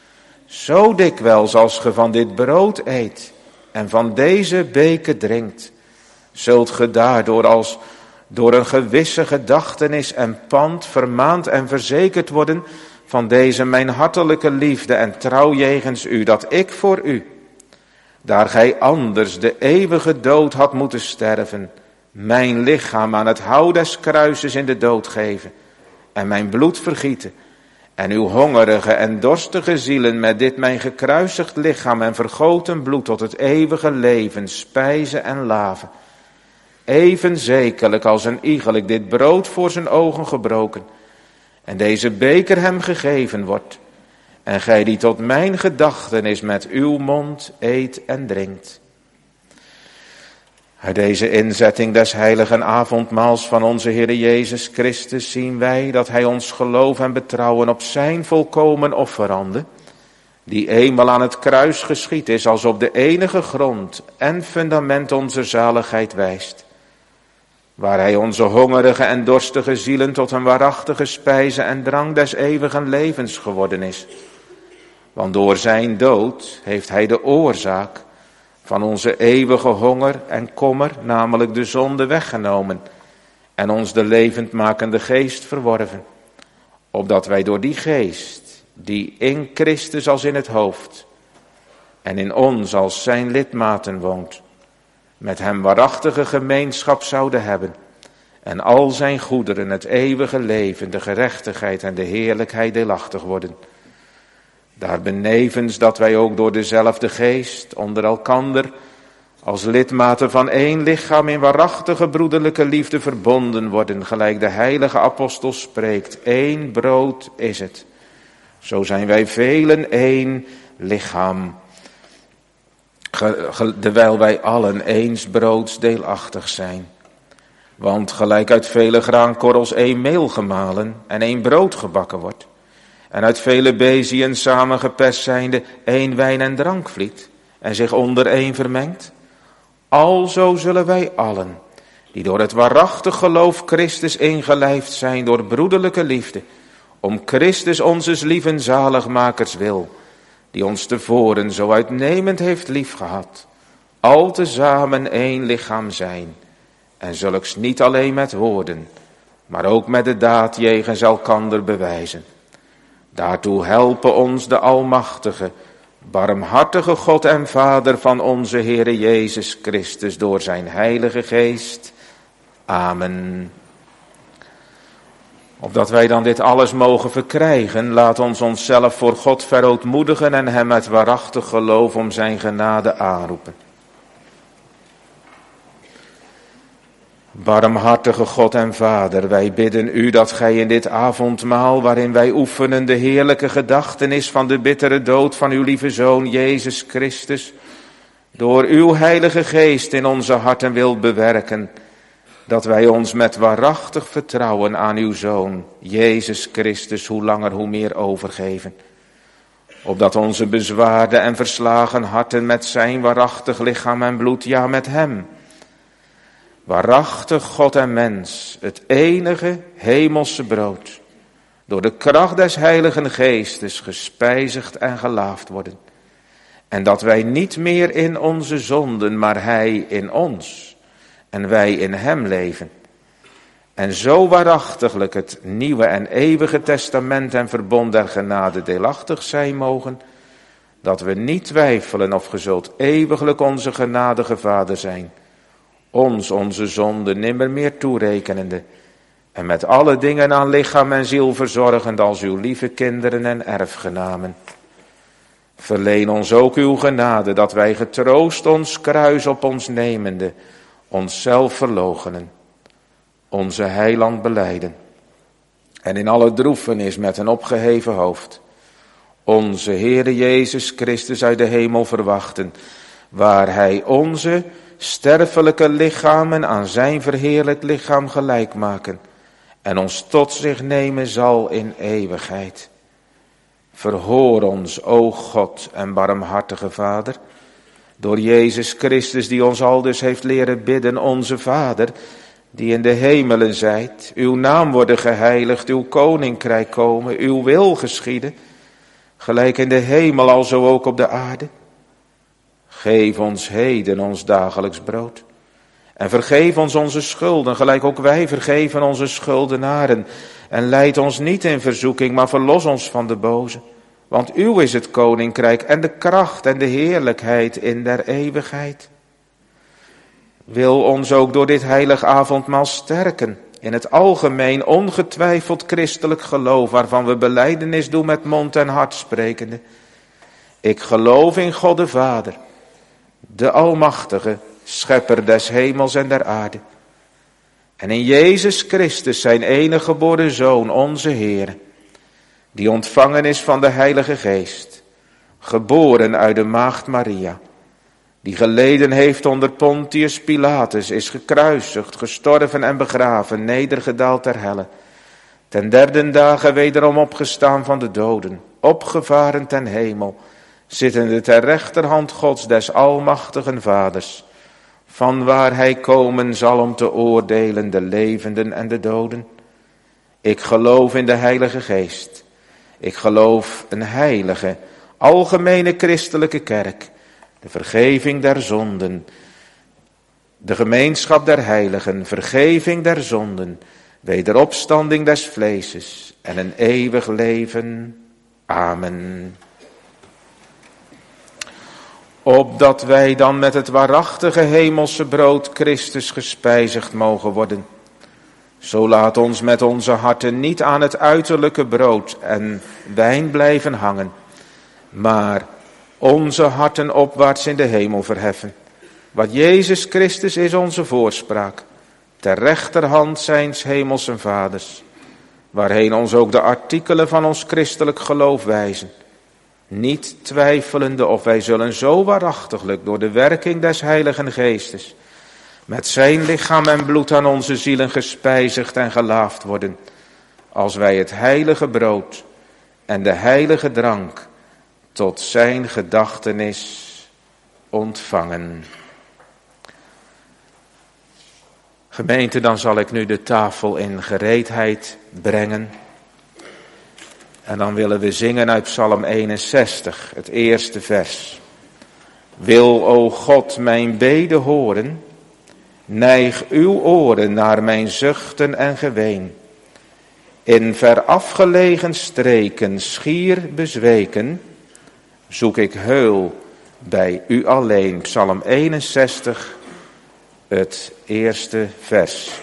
zo dikwijls als ge van dit brood eet en van deze beker drinkt, zult ge daardoor als door een gewisse gedachtenis en pand vermaand en verzekerd worden van deze mijn hartelijke liefde en trouw jegens u, dat ik voor u, daar gij anders de eeuwige dood had moeten sterven, mijn lichaam aan het hout des kruises in de dood geven en mijn bloed vergieten en uw hongerige en dorstige zielen met dit mijn gekruisigd lichaam en vergoten bloed tot het eeuwige leven spijzen en laven. Even zekerlijk als een iegelijk dit brood voor zijn ogen gebroken en deze beker hem gegeven wordt, en gij die tot mijn gedachtenis met uw mond eet en drinkt. Uit deze inzetting des heiligen avondmaals van onze Heere Jezus Christus zien wij dat hij ons geloof en betrouwen op zijn volkomen offerande, die eenmaal aan het kruis geschied is, als op de enige grond en fundament onze zaligheid wijst. waar hij onze hongerige en dorstige zielen tot een waarachtige spijze en drank des eeuwigen levens geworden is. Want door zijn dood heeft hij de oorzaak van onze eeuwige honger en kommer, namelijk de zonde, weggenomen en ons de levendmakende geest verworven, opdat wij door die geest, die in Christus als in het hoofd en in ons als zijn lidmaten woont, met hem waarachtige gemeenschap zouden hebben en al zijn goederen, het eeuwige leven, de gerechtigheid en de heerlijkheid deelachtig worden. Daar benevens dat wij ook door dezelfde geest onder elkander als lidmaten van één lichaam in waarachtige broederlijke liefde verbonden worden, gelijk de heilige apostel spreekt, één brood is het. Zo zijn wij velen één lichaam, terwijl wij allen eens broods deelachtig zijn. Want gelijk uit vele graankorrels één meel gemalen en één brood gebakken wordt, en uit vele beziën samengeperst zijnde één wijn en drank vliet, en zich onder één vermengt, alzo zullen wij allen, die door het waarachtig geloof Christus ingelijfd zijn door broederlijke liefde, om Christus onzes lieven zaligmakers wil, die ons tevoren zo uitnemend heeft liefgehad, al tezamen één lichaam zijn, en zulks niet alleen met woorden, maar ook met de daad jegens elkander bewijzen. Daartoe helpen ons de almachtige, barmhartige God en Vader van onze Heere Jezus Christus door zijn heilige geest. Amen. Opdat wij dan dit alles mogen verkrijgen, laat ons onszelf voor God verootmoedigen en hem met waarachtig geloof om zijn genade aanroepen. Barmhartige God en Vader, wij bidden u dat gij in dit avondmaal, waarin wij oefenen de heerlijke gedachtenis van de bittere dood van uw lieve Zoon Jezus Christus, door uw heilige geest in onze harten wilt bewerken, dat wij ons met waarachtig vertrouwen aan uw Zoon Jezus Christus hoe langer hoe meer overgeven. Opdat onze bezwaarde en verslagen harten met zijn waarachtig lichaam en bloed, ja met hem, waarachtig God en mens, het enige hemelse brood, door de kracht des Heiligen Geestes gespijzigd en gelaafd worden. En dat wij niet meer in onze zonden, maar hij in ons en wij in hem leven. En zo waarachtiglijk het nieuwe en eeuwige testament en verbond der genade deelachtig zijn mogen, dat we niet twijfelen of ge zult eeuwiglijk onze genadige Vader zijn, ons onze zonde nimmer meer toerekenende en met alle dingen aan lichaam en ziel verzorgend als uw lieve kinderen en erfgenamen. Verleen ons ook uw genade, dat wij getroost ons kruis op ons nemende, onszelf verloochenen, onze heiland belijden en in alle droefenis met een opgeheven hoofd onze Heere Jezus Christus uit de hemel verwachten, waar hij onze sterfelijke lichamen aan zijn verheerlijkt lichaam gelijk maken en ons tot zich nemen zal in eeuwigheid. Verhoor ons, o God en barmhartige Vader, door Jezus Christus die ons aldus heeft leren bidden, onze Vader, die in de hemelen zijt, uw naam worden geheiligd, uw koninkrijk komen, uw wil geschieden, gelijk in de hemel alzo ook op de aarde. Geef ons heden ons dagelijks brood. En vergeef ons onze schulden, gelijk ook wij vergeven onze schuldenaren. En leid ons niet in verzoeking, maar verlos ons van de boze. Want uw is het koninkrijk en de kracht en de heerlijkheid in der eeuwigheid. Wil ons ook door dit heilig avondmaal sterken in het algemeen ongetwijfeld christelijk geloof, waarvan we belijdenis doen met mond en hart sprekende. Ik geloof in God de Vader, de Almachtige, schepper des hemels en der aarde. En in Jezus Christus, zijn enige geboren Zoon, onze Heer, die ontvangen is van de Heilige Geest, geboren uit de maagd Maria, die geleden heeft onder Pontius Pilatus, is gekruisigd, gestorven en begraven, nedergedaald ter helle, ten derde dagen wederom opgestaan van de doden, opgevaren ten hemel, zittende ter rechterhand Gods des almachtigen Vaders, van waar hij komen zal om te oordelen de levenden en de doden. Ik geloof in de Heilige Geest. Ik geloof een heilige, algemene christelijke kerk, de vergeving der zonden, de gemeenschap der heiligen, vergeving der zonden, wederopstanding des vleeses en een eeuwig leven. Amen. Opdat wij dan met het waarachtige hemelse brood Christus gespijzigd mogen worden. Zo laat ons met onze harten niet aan het uiterlijke brood en wijn blijven hangen, maar onze harten opwaarts in de hemel verheffen. Wat Jezus Christus is onze voorspraak, ter rechterhand zijns hemelsen vaders, waarheen ons ook de artikelen van ons christelijk geloof wijzen. Niet twijfelende of wij zullen zo waarachtiglijk door de werking des Heiligen Geestes met zijn lichaam en bloed aan onze zielen gespijzigd en gelaafd worden, als wij het heilige brood en de heilige drank tot zijn gedachtenis ontvangen. Gemeente, dan zal ik nu de tafel in gereedheid brengen. En dan willen we zingen uit Psalm eenenzestig, het eerste vers. Wil, o God, mijn bede horen, neig uw oren naar mijn zuchten en geween. In verafgelegen streken, schier bezweken, zoek ik heul bij u alleen. Psalm eenenzestig, het eerste vers.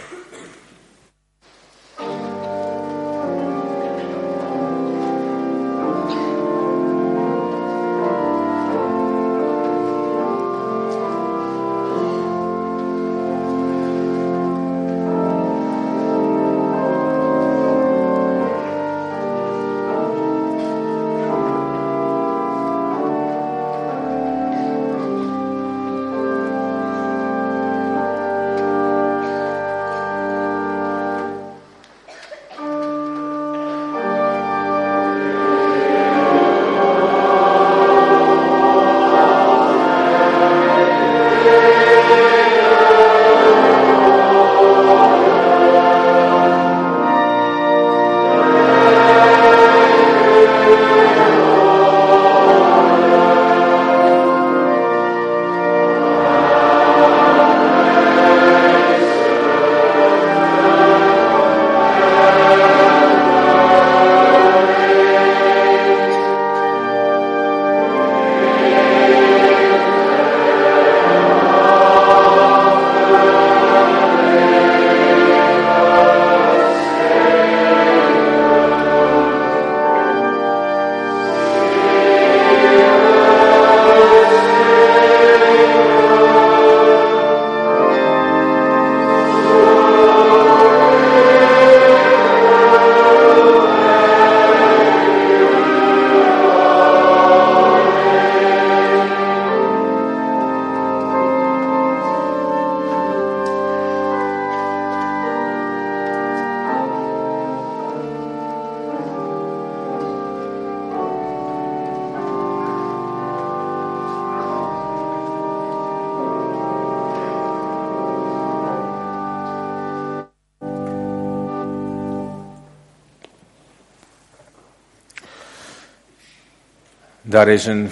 Daar is een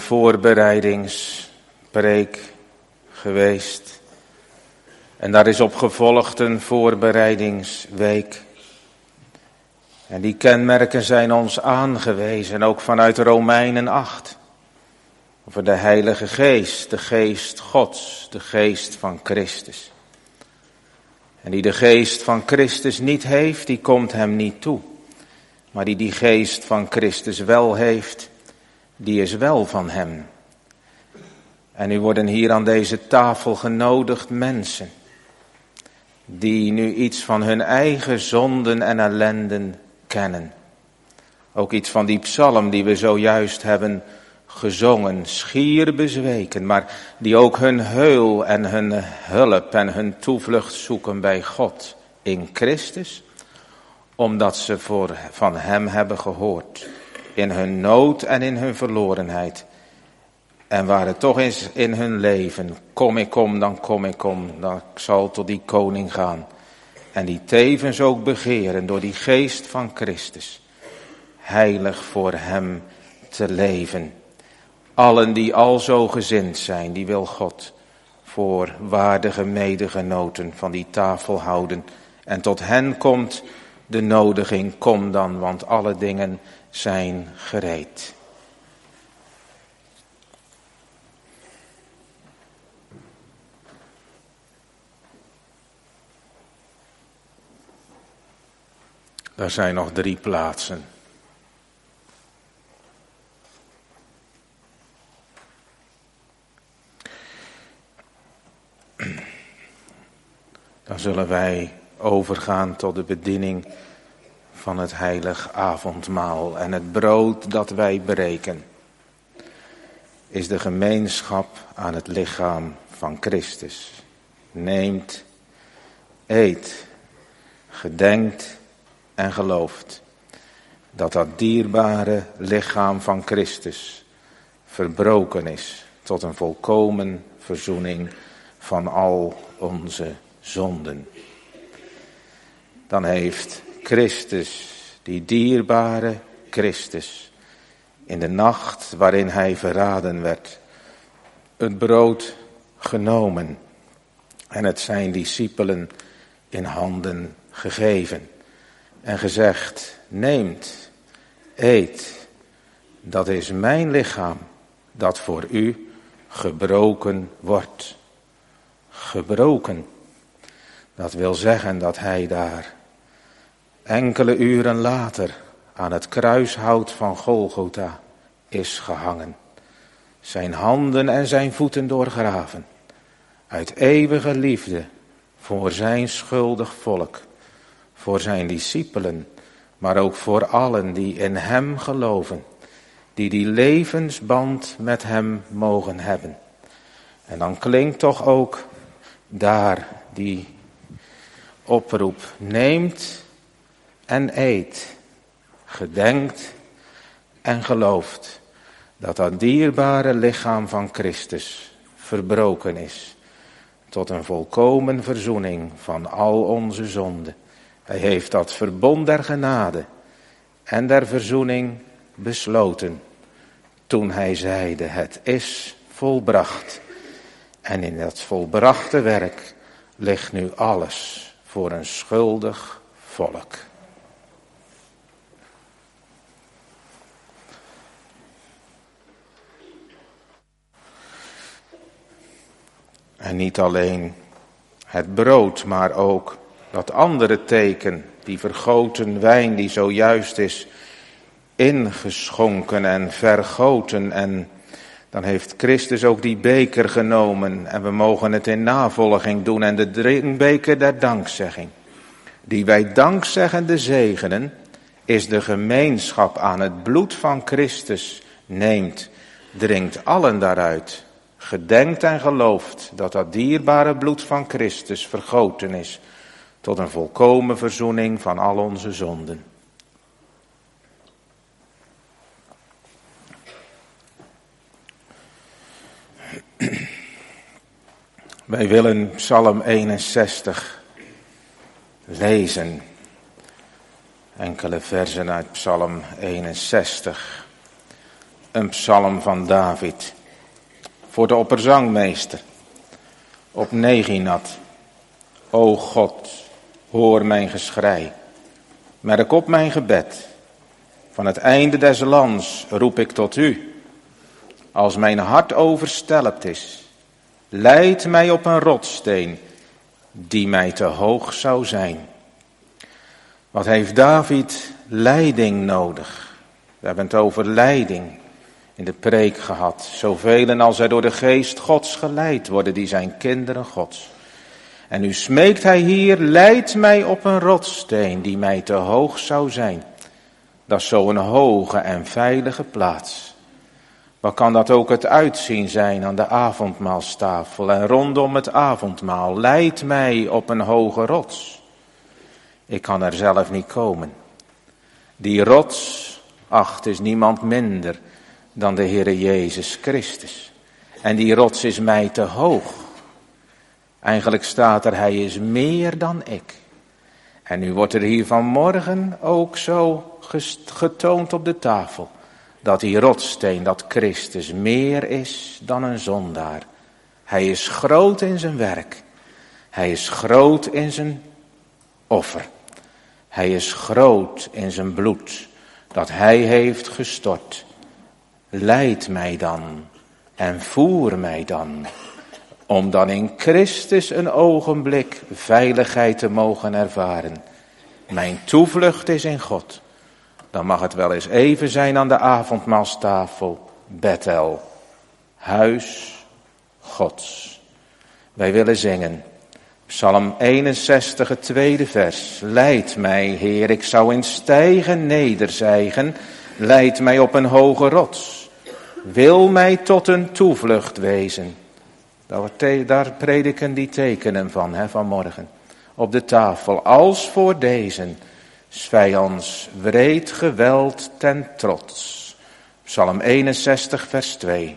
voorbereidingspreek geweest. En daar is op gevolgd een voorbereidingsweek. En die kenmerken zijn ons aangewezen, ook vanuit Romeinen acht. Over de Heilige Geest, de Geest Gods, de Geest van Christus. En die de Geest van Christus niet heeft, die komt hem niet toe. Maar die die Geest van Christus wel heeft, die is wel van hem. En nu worden hier aan deze tafel genodigd mensen die nu iets van hun eigen zonden en ellenden kennen. Ook iets van die psalm die we zojuist hebben gezongen, schier bezweken, maar die ook hun heul en hun hulp en hun toevlucht zoeken bij God in Christus, omdat ze voor, van hem hebben gehoord, in hun nood en in hun verlorenheid. En waar het toch is in hun leven, kom ik kom, dan kom ik kom, dan ik zal tot die koning gaan. En die tevens ook begeren door die geest van Christus, heilig voor hem te leven. Allen die al zo gezind zijn, die wil God voor waardige medegenoten van die tafel houden. En tot hen komt de nodiging, kom dan, want alle dingen zijn gereed. Er zijn nog drie plaatsen. Dan zullen wij overgaan tot de bediening van het heilig avondmaal. En het brood dat wij breken is de gemeenschap aan het lichaam van Christus. Neemt, eet, gedenkt en gelooft dat dat dierbare lichaam van Christus verbroken is tot een volkomen verzoening van al onze zonden. Dan heeft Christus, die dierbare Christus, in de nacht waarin hij verraden werd, het brood genomen en het zijn discipelen in handen gegeven. En gezegd, neemt, eet, dat is mijn lichaam dat voor u gebroken wordt. Gebroken, dat wil zeggen dat hij daar enkele uren later aan het kruishout van Golgotha is gehangen. Zijn handen en zijn voeten doorgraven, uit eeuwige liefde voor zijn schuldig volk. Voor zijn discipelen, maar ook voor allen die in hem geloven. Die die levensband met hem mogen hebben. En dan klinkt toch ook daar die oproep. Neemt en eet. Gedenkt en gelooft. Dat dat dierbare lichaam van Christus verbroken is. Tot een volkomen verzoening van al onze zonden. Hij heeft dat verbond der genade en der verzoening besloten. Toen hij zeide, het is volbracht. En in dat volbrachte werk ligt nu alles voor een schuldig volk. En niet alleen het brood, maar ook dat andere teken, die vergoten wijn die zojuist is ingeschonken en vergoten. En dan heeft Christus ook die beker genomen en we mogen het in navolging doen. En de drinkbeker der dankzegging, die wij dankzeggende zegenen, is de gemeenschap aan het bloed van Christus. Neemt, drinkt allen daaruit. Gedenkt en gelooft dat dat dierbare bloed van Christus vergoten is. Tot een volkomen verzoening van al onze zonden. Wij willen Psalm eenenzestig lezen. Enkele versen uit Psalm eenenzestig. Een psalm van David. Voor de opperzangmeester. Op Neginat. O God, hoor mijn geschrei. Merk op mijn gebed. Van het einde des lands roep ik tot u. Als mijn hart overstelpt is, leid mij op een rotssteen die mij te hoog zou zijn. Wat heeft David leiding nodig? We hebben het over leiding in de preek gehad. Zoveel als er door de geest Gods geleid worden, die zijn kinderen Gods. En nu smeekt hij hier, leid mij op een rotssteen die mij te hoog zou zijn. Dat is zo'n hoge en veilige plaats. Wat kan dat ook het uitzien zijn aan de avondmaalstafel en rondom het avondmaal? Leid mij op een hoge rots. Ik kan er zelf niet komen. Die rots, ach, is niemand minder dan de Heere Jezus Christus. En die rots is mij te hoog. Eigenlijk staat er, hij is meer dan ik. En nu wordt er hier vanmorgen ook zo getoond op de tafel. Dat die rotssteen, dat Christus meer is dan een zondaar. Hij is groot in zijn werk. Hij is groot in zijn offer. Hij is groot in zijn bloed. Dat hij heeft gestort. Leid mij dan en voer mij dan. Om dan in Christus een ogenblik veiligheid te mogen ervaren. Mijn toevlucht is in God. Dan mag het wel eens even zijn aan de avondmaalstafel. Bethel, huis Gods. Wij willen zingen. Psalm eenenzestig, het tweede vers. Leid mij, Heer, ik zou in stijgen nederzijgen. Leid mij op een hoge rots. Wil mij tot een toevlucht wezen. Daar prediken die tekenen van, hè, vanmorgen. Op de tafel, als voor deze, 's vijands wreed geweld ten trots. Psalm eenenzestig, vers twee.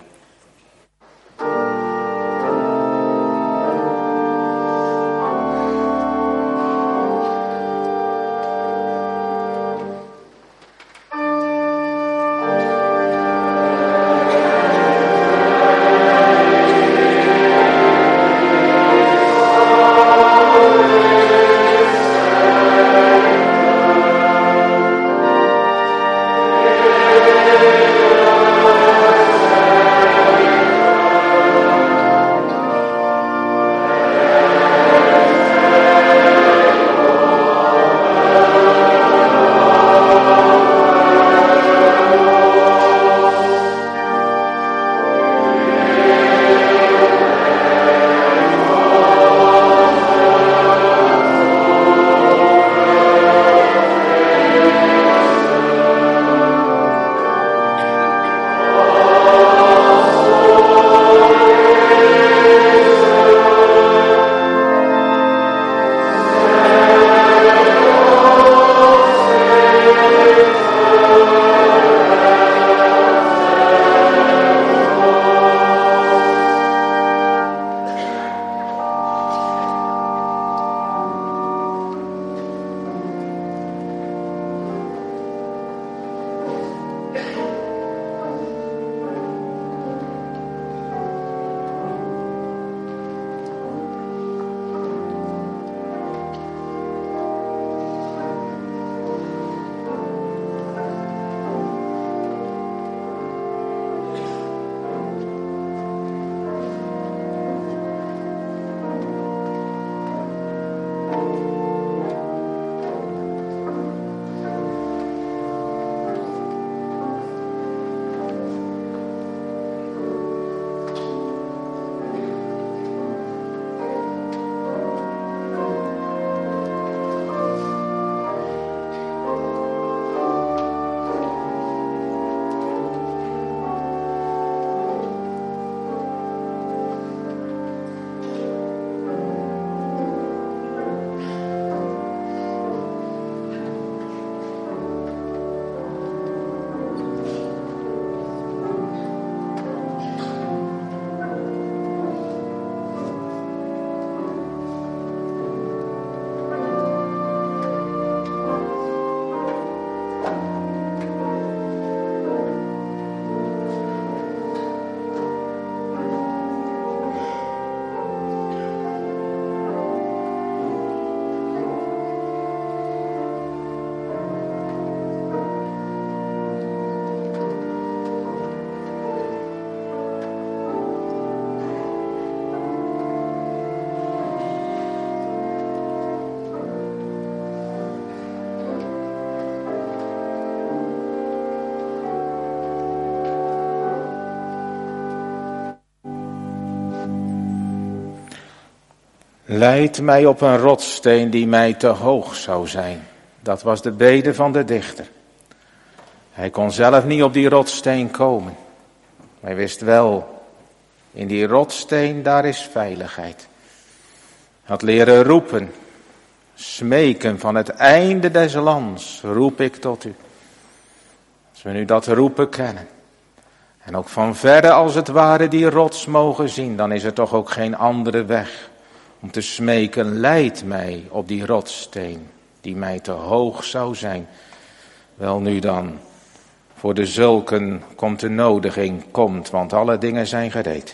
Leid mij op een rotssteen die mij te hoog zou zijn. Dat was de bede van de dichter. Hij kon zelf niet op die rotssteen komen. Maar hij wist wel, in die rotssteen daar is veiligheid. Hij had leren roepen, smeken van het einde des lands, roep ik tot u. Als we nu dat roepen kennen. En ook van verre als het ware die rots mogen zien, dan is er toch ook geen andere weg om te smeken, leid mij op die rotssteen die mij te hoog zou zijn. Wel nu dan, voor de zulken komt de nodiging, komt, want alle dingen zijn gereed.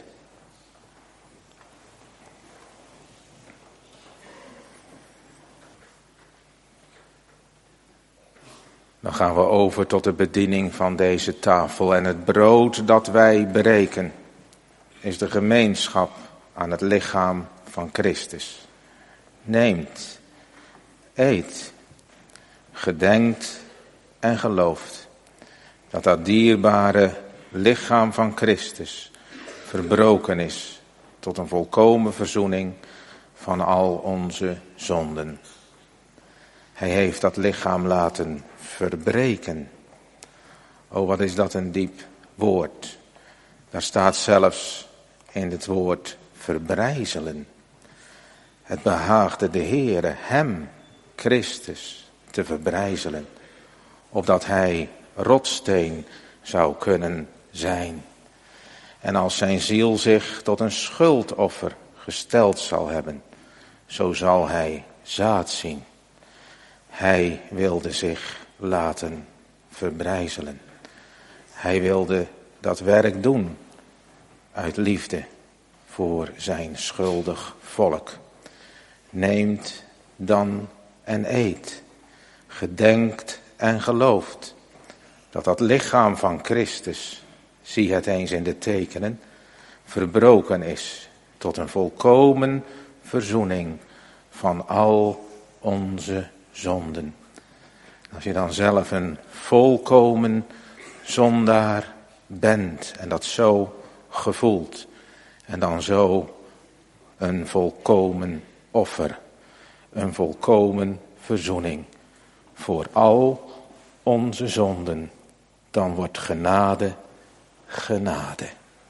Dan gaan we over tot de bediening van deze tafel. En het brood dat wij breken is de gemeenschap aan het lichaam van Christus. Neemt, eet, gedenkt en gelooft dat dat dierbare lichaam van Christus verbroken is tot een volkomen verzoening van al onze zonden. Hij heeft dat lichaam laten verbreken. Oh, wat is dat een diep woord. Daar staat zelfs in het woord verbrijzelen. Het behaagde de Heere hem, Christus, te verbrijzelen, opdat hij rotsteen zou kunnen zijn. En als zijn ziel zich tot een schuldoffer gesteld zal hebben, zo zal hij zaad zien. Hij wilde zich laten verbrijzelen. Hij wilde dat werk doen uit liefde voor zijn schuldig volk. Neemt dan en eet, gedenkt en gelooft dat dat lichaam van Christus, zie het eens in de tekenen, verbroken is tot een volkomen verzoening van al onze zonden. Als je dan zelf een volkomen zondaar bent en dat zo gevoelt en dan zo een volkomen offer, een volkomen verzoening voor al onze zonden, dan wordt genade genade.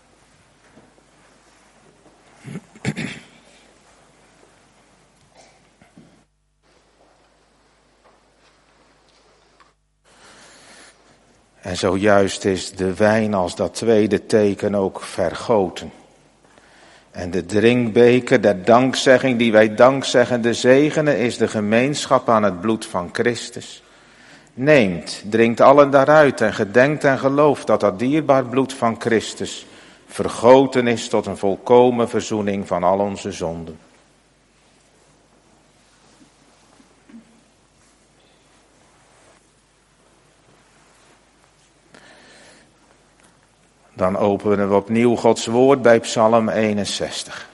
En zojuist is de wijn als dat tweede teken ook vergoten. En de drinkbeker der dankzegging die wij dankzeggende zegenen is de gemeenschap aan het bloed van Christus. Neemt, drinkt allen daaruit en gedenkt en gelooft dat dat dierbaar bloed van Christus vergoten is tot een volkomen verzoening van al onze zonden. Dan openen we opnieuw Gods woord bij Psalm eenenzestig.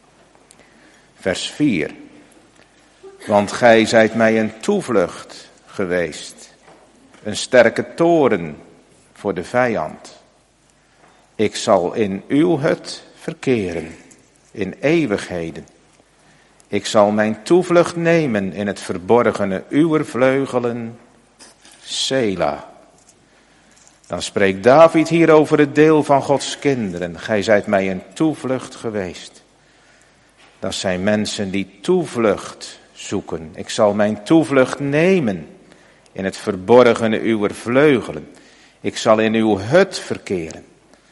Vers vier. Want gij zijt mij een toevlucht geweest, een sterke toren voor de vijand. Ik zal in uw hut verkeren, in eeuwigheden. Ik zal mijn toevlucht nemen in het verborgene uwer vleugelen, Sela. Dan spreekt David hier over het deel van Gods kinderen. Gij zijt mij een toevlucht geweest. Dat zijn mensen die toevlucht zoeken. Ik zal mijn toevlucht nemen in het verborgene uwer vleugelen. Ik zal in uw hut verkeren.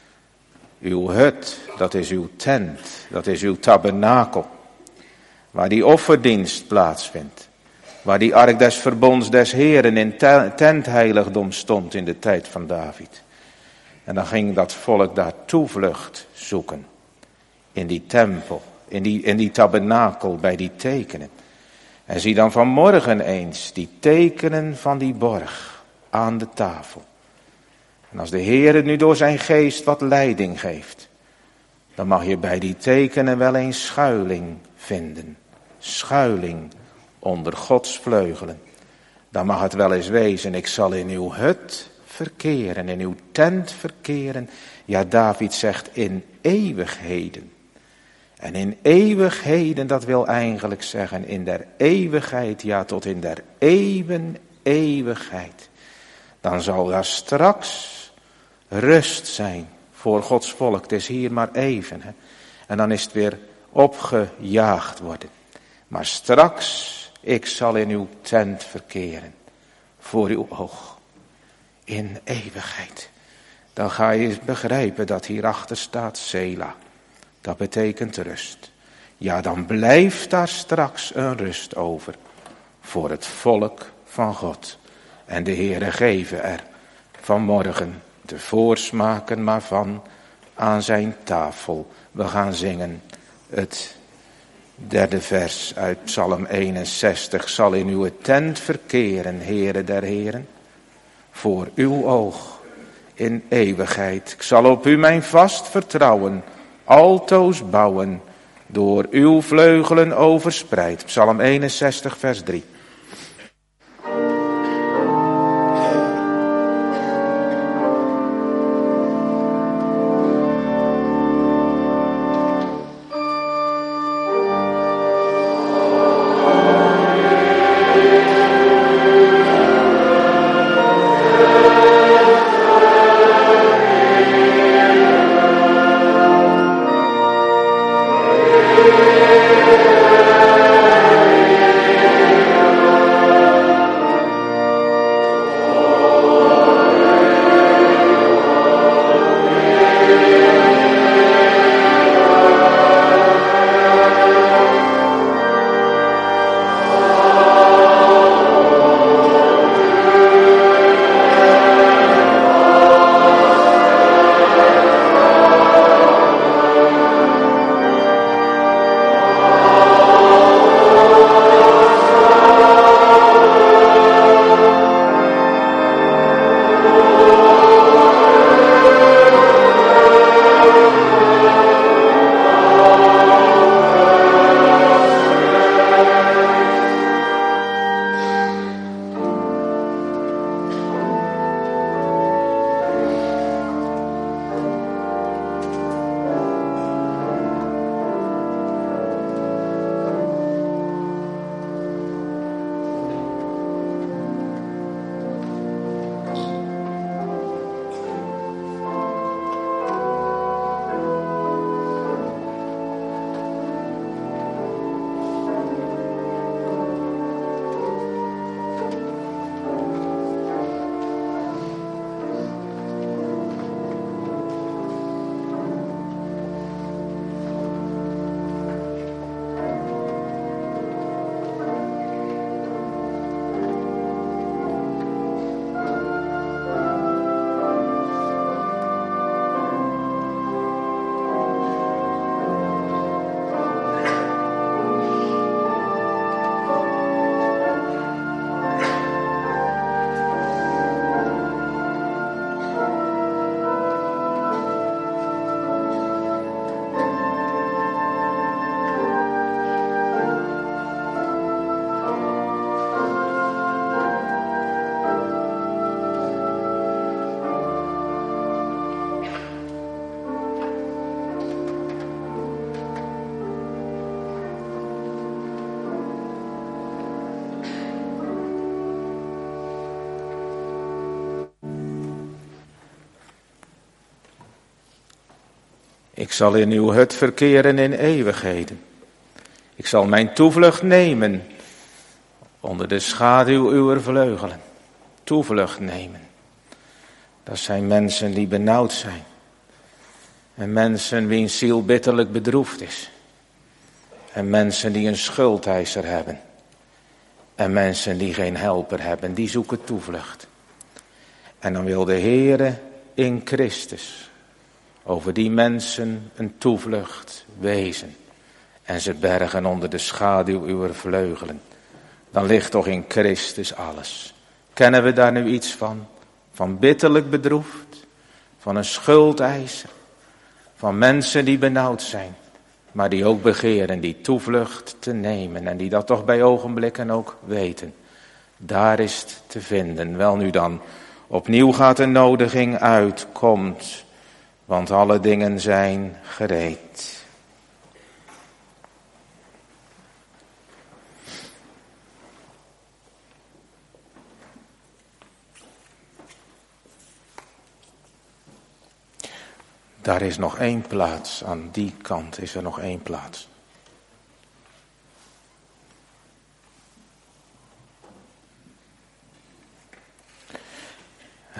Uw hut, dat is uw tent, dat is uw tabernakel. Waar die offerdienst plaatsvindt. Waar die ark des verbonds des Heren in tentheiligdom stond in de tijd van David. En dan ging dat volk daar toevlucht zoeken. In die tempel, in die, in die tabernakel, bij die tekenen. En zie dan vanmorgen eens die tekenen van die borg aan de tafel. En als de Heere nu door zijn geest wat leiding geeft, dan mag je bij die tekenen wel eens schuiling vinden. Schuiling onder Gods vleugelen. Dan mag het wel eens wezen, ik zal in uw hut verkeren, in uw tent verkeren. Ja, David zegt in eeuwigheden. En in eeuwigheden, dat wil eigenlijk zeggen in der eeuwigheid, ja tot in der eeuwen eeuwigheid. Dan zal daar straks rust zijn voor Gods volk. Het is hier maar even. Hè? En dan is het weer opgejaagd worden. Maar straks, ik zal in uw tent verkeren, voor uw oog, in eeuwigheid. dan ga je begrijpen dat hierachter staat Sela. Dat betekent rust. Ja, dan blijft daar straks een rust over voor het volk van God. En de Heere geven er vanmorgen de voorsmaken maar van aan zijn tafel. We gaan zingen het derde vers uit Psalm eenenzestig. Zal in uw tent verkeren, Heere der Heren, voor uw oog in eeuwigheid. Ik zal op u mijn vast vertrouwen, altoos bouwen, door uw vleugelen overspreid. Psalm eenenzestig vers drie. Ik zal in uw hut verkeren in eeuwigheden. Ik zal mijn toevlucht nemen onder de schaduw uwer vleugelen. Toevlucht nemen. Dat zijn mensen die benauwd zijn. En mensen wiens ziel bitterlijk bedroefd is. En mensen die een schuldeiser hebben. En mensen die geen helper hebben, die zoeken toevlucht. En dan wil de Heere in Christus over die mensen een toevlucht wezen. En ze bergen onder de schaduw uwer vleugelen. Dan ligt toch in Christus alles. Kennen we daar nu iets van? Van bitterlijk bedroefd. Van een schuldeiser. Van mensen die benauwd zijn. Maar die ook begeren die toevlucht te nemen. En die dat toch bij ogenblikken ook weten. Daar is het te vinden. Wel nu dan. Opnieuw gaat de nodiging uit. Komt. Want alle dingen zijn gereed. Daar is nog één plaats. Aan die kant is er nog één plaats.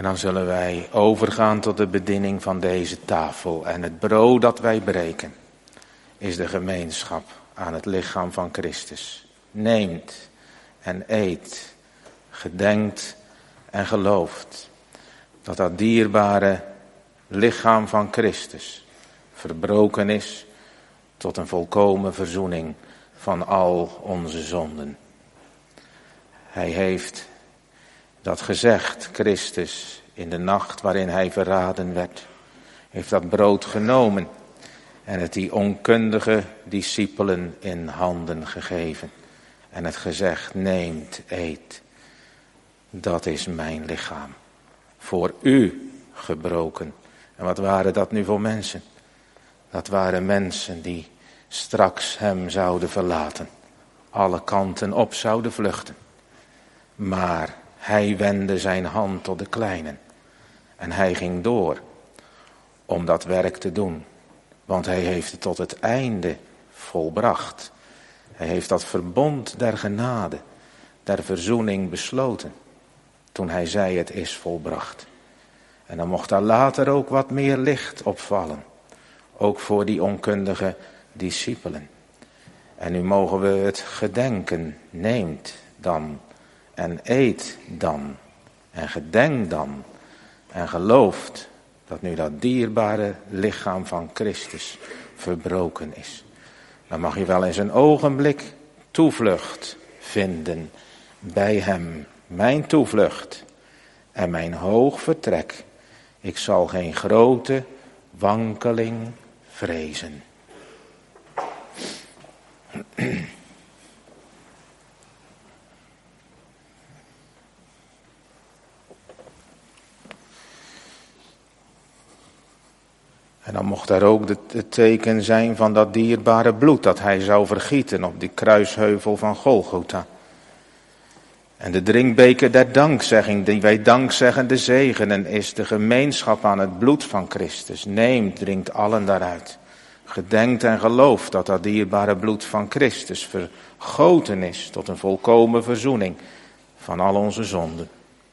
En dan zullen wij overgaan tot de bediening van deze tafel. En het brood dat wij breken is de gemeenschap aan het lichaam van Christus. Neemt en eet, gedenkt en gelooft dat dat dierbare lichaam van Christus verbroken is tot een volkomen verzoening van al onze zonden. Hij heeft dat gezegd, Christus, in de nacht waarin hij verraden werd, heeft dat brood genomen en het die onkundige discipelen in handen gegeven. En het gezegd, neemt, eet, dat is mijn lichaam, voor u gebroken. En wat waren dat nu voor mensen? Dat waren mensen die straks hem zouden verlaten, alle kanten op zouden vluchten. Maar hij wendde zijn hand tot de kleinen en hij ging door om dat werk te doen. Want hij heeft het tot het einde volbracht. Hij heeft dat verbond der genade, der verzoening besloten. Toen hij zei het is volbracht. En dan mocht daar later ook wat meer licht opvallen. Ook voor die onkundige discipelen. En nu mogen we het gedenken. Neemt dan en eet dan. En gedenk dan. En gelooft dat nu dat dierbare lichaam van Christus verbroken is. Dan mag je wel eens een ogenblik toevlucht vinden bij hem. Mijn toevlucht en mijn hoog vertrek. Ik zal geen grote wankeling vrezen. En dan mocht daar ook het teken zijn van dat dierbare bloed dat hij zou vergieten op die kruisheuvel van Golgotha. En de drinkbeker der dankzegging, die wij dankzeggende zegenen, is de gemeenschap aan het bloed van Christus. Neemt, drinkt allen daaruit. Gedenkt en gelooft dat dat dierbare bloed van Christus vergoten is tot een volkomen verzoening van al onze zonden.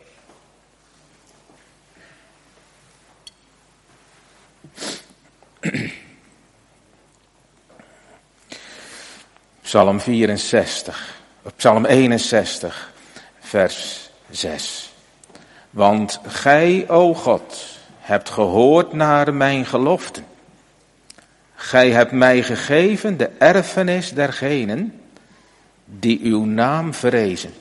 Psalm vierenzestig, Psalm eenenzestig, vers zes. Want gij, o God, hebt gehoord naar mijn geloften. Gij hebt mij gegeven de erfenis dergenen die uw naam vrezen.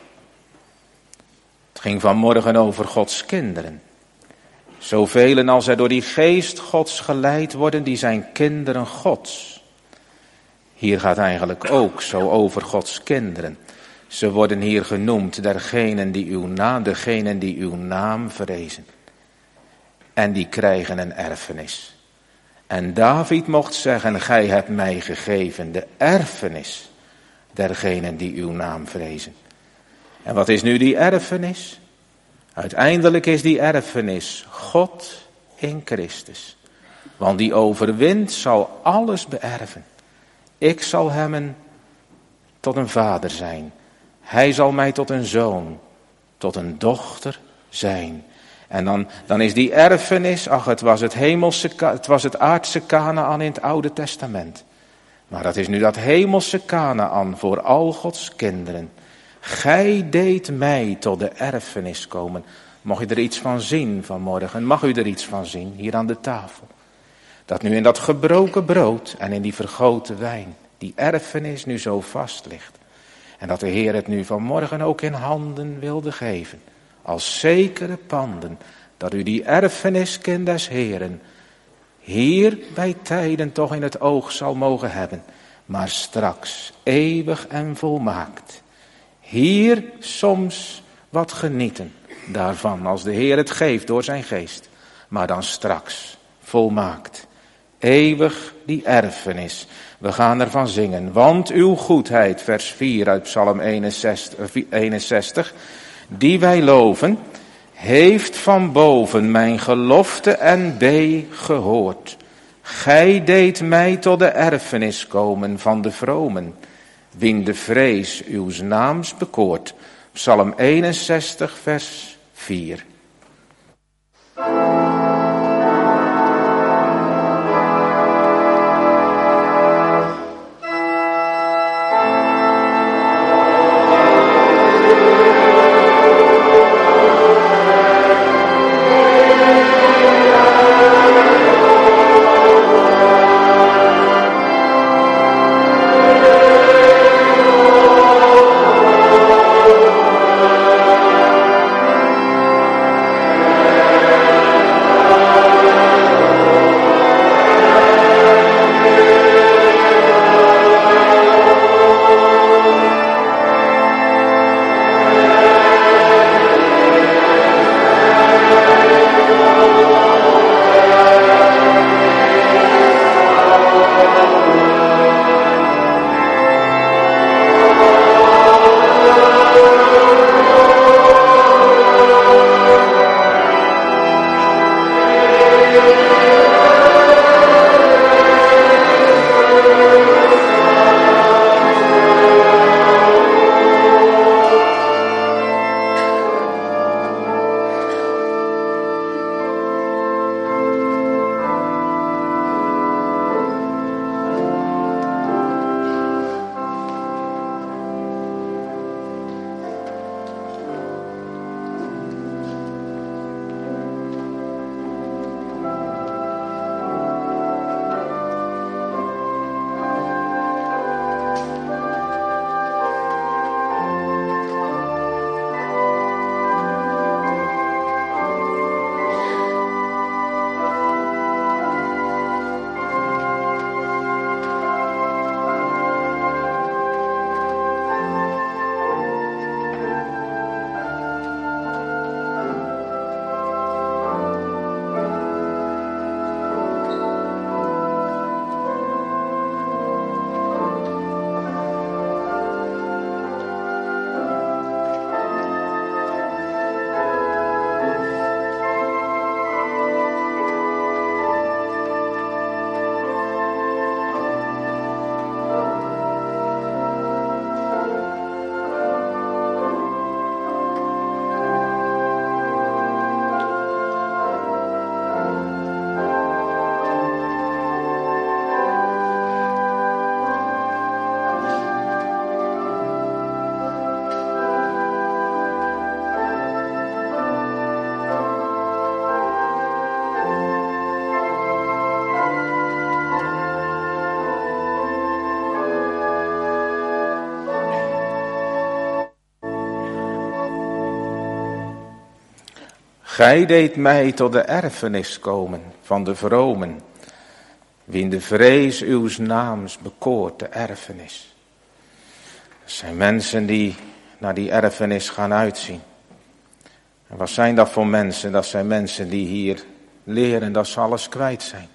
Het ging vanmorgen over Gods kinderen. Zoveel als er door die geest Gods geleid worden, die zijn kinderen Gods. Hier gaat eigenlijk ook zo over Gods kinderen. Ze worden hier genoemd, dergenen die uw naam, degenen die uw naam vrezen. En die krijgen een erfenis. En David mocht zeggen, gij hebt mij gegeven de erfenis dergenen die uw naam vrezen. En wat is nu die erfenis? Uiteindelijk is die erfenis God in Christus. Want die overwint zal alles beërven. Ik zal hem een, tot een vader zijn. Hij zal mij tot een zoon, tot een dochter zijn. En dan, dan is die erfenis, ach het was het hemelse, het was het aardse Kanaan in het Oude Testament. Maar dat is nu dat hemelse Kanaan voor al Gods kinderen. Gij deed mij tot de erfenis komen. Mag je er iets van zien vanmorgen? Mag u er iets van zien hier aan de tafel? Dat nu in dat gebroken brood en in die vergoten wijn die erfenis nu zo vast ligt. En dat de Heer het nu vanmorgen ook in handen wilde geven. Als zekere panden. Dat u die erfenis, kind des Heeren, hier bij tijden toch in het oog zal mogen hebben. Maar straks eeuwig en volmaakt. Hier soms wat genieten daarvan als de Heer het geeft door zijn geest. Maar dan straks volmaakt. Eeuwig die erfenis. We gaan ervan zingen. Want uw goedheid, vers vier uit Psalm eenenzestig, die wij loven, heeft van boven mijn gelofte en wee gehoord. Gij deed mij tot de erfenis komen van de vromen, wien de vrees uws naams bekoort. Psalm eenenzestig, vers vier. Gij deed mij tot de erfenis komen van de vromen, wie in de vrees uws naams bekoort de erfenis. Dat zijn mensen die naar die erfenis gaan uitzien. En wat zijn dat voor mensen? Dat zijn mensen die hier leren dat ze alles kwijt zijn.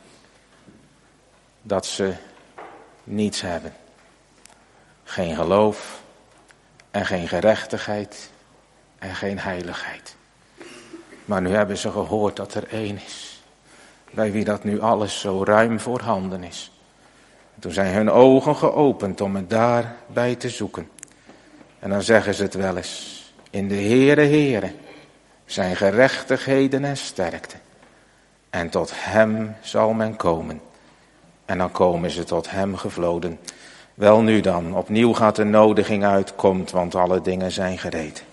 Dat ze niets hebben. Geen geloof en geen gerechtigheid en geen heiligheid. Maar nu hebben ze gehoord dat er één is, bij wie dat nu alles zo ruim voorhanden is. En toen zijn hun ogen geopend om het daarbij te zoeken. En dan zeggen ze het wel eens, in de Heere Heere zijn gerechtigheden en sterkte. En tot hem zal men komen. En dan komen ze tot hem gevloden. Wel nu dan, opnieuw gaat de nodiging uit, komt, want alle dingen zijn gereed.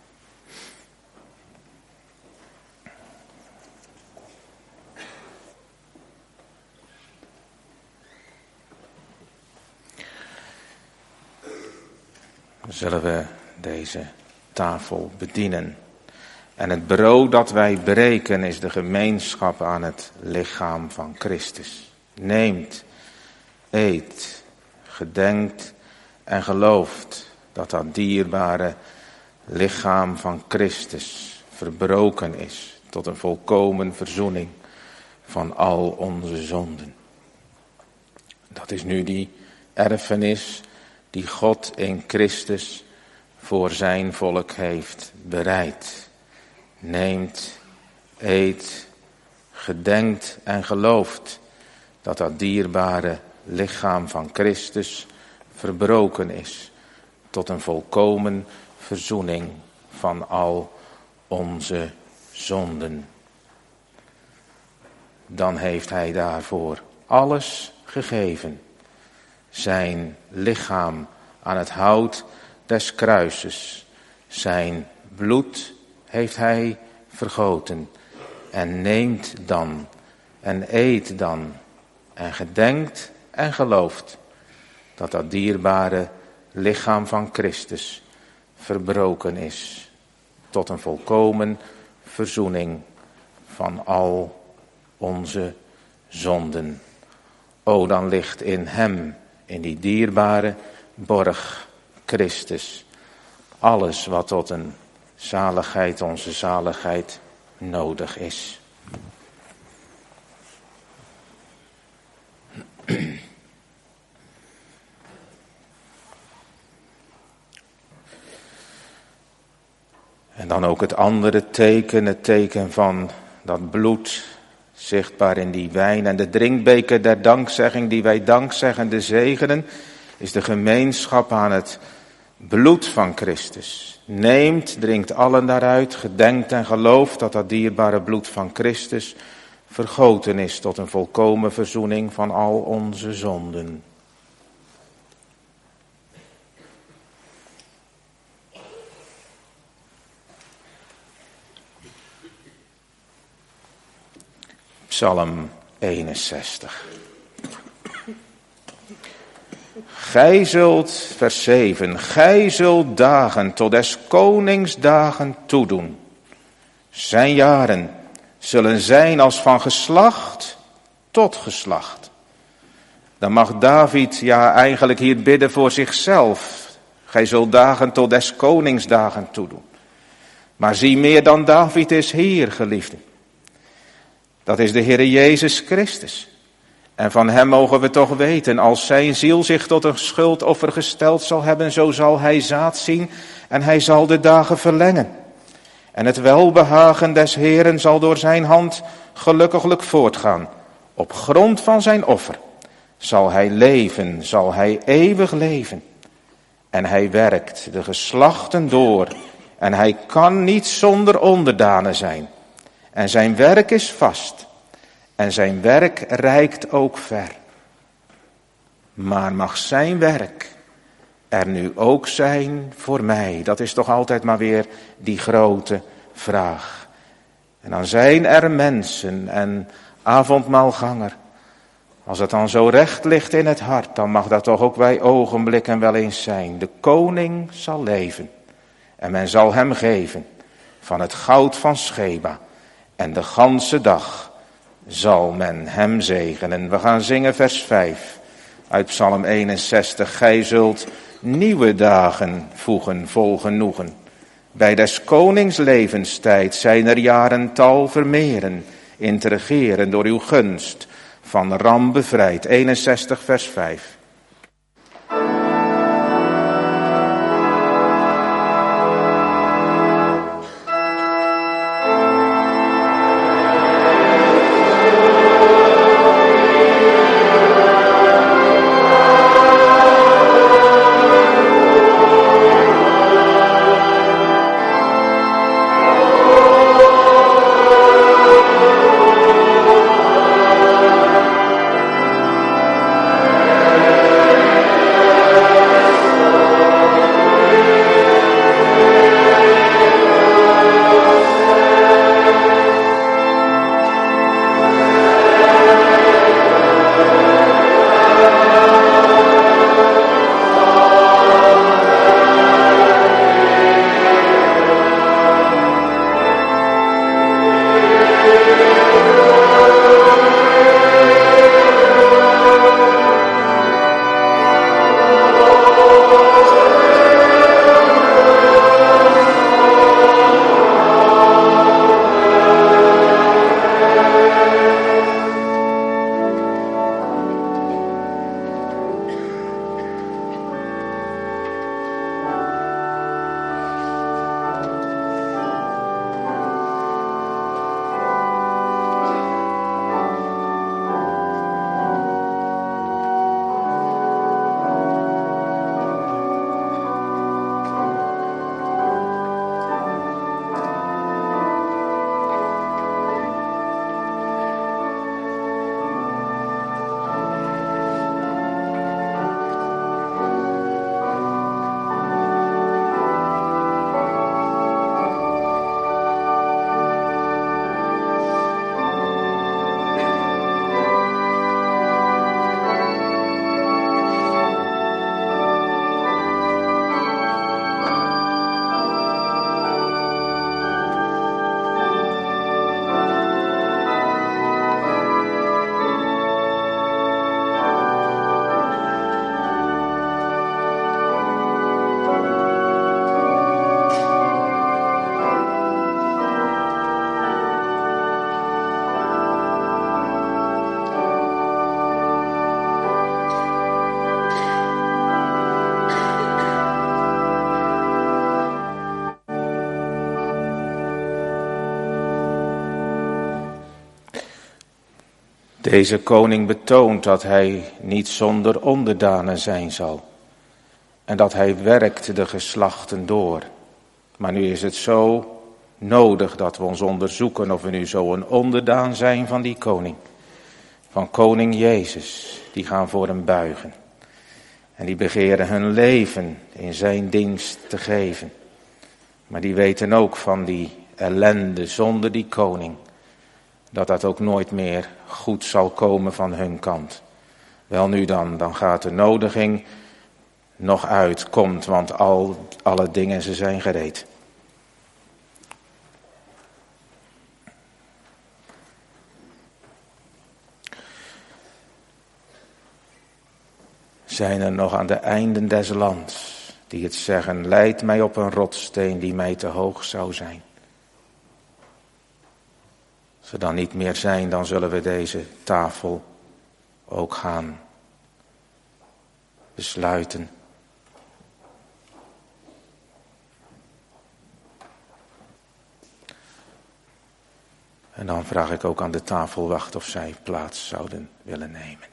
Zullen we deze tafel bedienen. En het brood dat wij breken is de gemeenschap aan het lichaam van Christus. Neemt, eet, gedenkt en gelooft dat dat dierbare lichaam van Christus verbroken is tot een volkomen verzoening van al onze zonden. Dat is nu die erfenis die God in Christus voor zijn volk heeft bereid. Neemt, eet, gedenkt en gelooft dat dat dierbare lichaam van Christus verbroken is tot een volkomen verzoening van al onze zonden. dan heeft hij daarvoor alles gegeven. Zijn lichaam aan het hout des kruises, zijn bloed heeft hij vergoten. En neemt dan en eet dan en gedenkt en gelooft dat dat dierbare lichaam van Christus verbroken is tot een volkomen verzoening van al onze zonden. O, dan ligt in hem, in die dierbare borg Christus, alles wat tot een zaligheid, onze zaligheid, nodig is. En dan ook het andere teken, het teken van dat bloed, zichtbaar in die wijn. En de drinkbeker der dankzegging, die wij dankzeggende zegenen, is de gemeenschap aan het bloed van Christus. Neemt, drinkt allen daaruit, gedenkt en gelooft dat dat dierbare bloed van Christus vergoten is tot een volkomen verzoening van al onze zonden. Psalm eenenzestig. Gij zult, vers zeven, gij zult dagen tot des konings dagen toedoen. Zijn jaren zullen zijn als van geslacht tot geslacht. Dan mag David ja eigenlijk hier bidden voor zichzelf. Gij zult dagen tot des konings dagen toedoen. Maar zie, meer dan David is hier, geliefden. Dat is de Heere Jezus Christus. En van hem mogen we toch weten, als zijn ziel zich tot een schuldoffer gesteld zal hebben, zo zal hij zaad zien en hij zal de dagen verlengen. En het welbehagen des Heeren zal door zijn hand gelukkiglijk voortgaan. Op grond van zijn offer zal hij leven, zal hij eeuwig leven. En hij werkt de geslachten door en hij kan niet zonder onderdanen zijn. En zijn werk is vast. En zijn werk reikt ook ver. Maar mag zijn werk er nu ook zijn voor mij? Dat is toch altijd maar weer die grote vraag. En dan zijn er mensen en avondmaalganger. Als het dan zo recht ligt in het hart, dan mag dat toch ook bij ogenblikken wel eens zijn. De koning zal leven. En men zal hem geven van het goud van Sheba. En de ganse dag zal men hem zegenen. We gaan zingen vers vijf uit Psalm eenenzestig. Gij zult nieuwe dagen voegen vol genoegen. Bij des konings levenstijd zijn er jaren tal vermeren. In te regeren door uw gunst van ram bevrijd. eenenzestig vers vijf. Amen. Deze koning betoont dat hij niet zonder onderdanen zijn zal. En dat hij werkt de geslachten door. Maar nu is het zo nodig dat we ons onderzoeken of we nu zo een onderdaan zijn van die koning. Van koning Jezus. Die gaan voor hem buigen. En die begeren hun leven in zijn dienst te geven. Maar die weten ook van die ellende zonder die koning. Dat dat ook nooit meer goed zal komen van hun kant. Wel nu dan, dan gaat de nodiging nog uit, komt, want al, alle dingen ze zijn gereed. Zijn er nog aan de einden des lands die het zeggen, leid mij op een rotssteen die mij te hoog zou zijn. Als ze dan niet meer zijn, dan zullen we deze tafel ook gaan besluiten. En dan vraag ik ook aan de tafelwacht of zij plaats zouden willen nemen.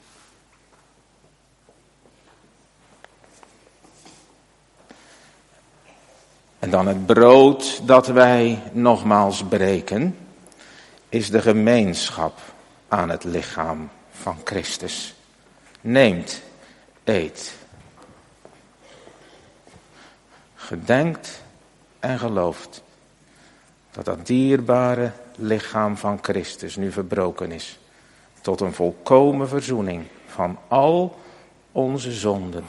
En dan het brood dat wij nogmaals breken, is de gemeenschap aan het lichaam van Christus. Neemt, eet. Gedenkt en gelooft dat dat dierbare lichaam van Christus nu verbroken is. Tot een volkomen verzoening van al onze zonden.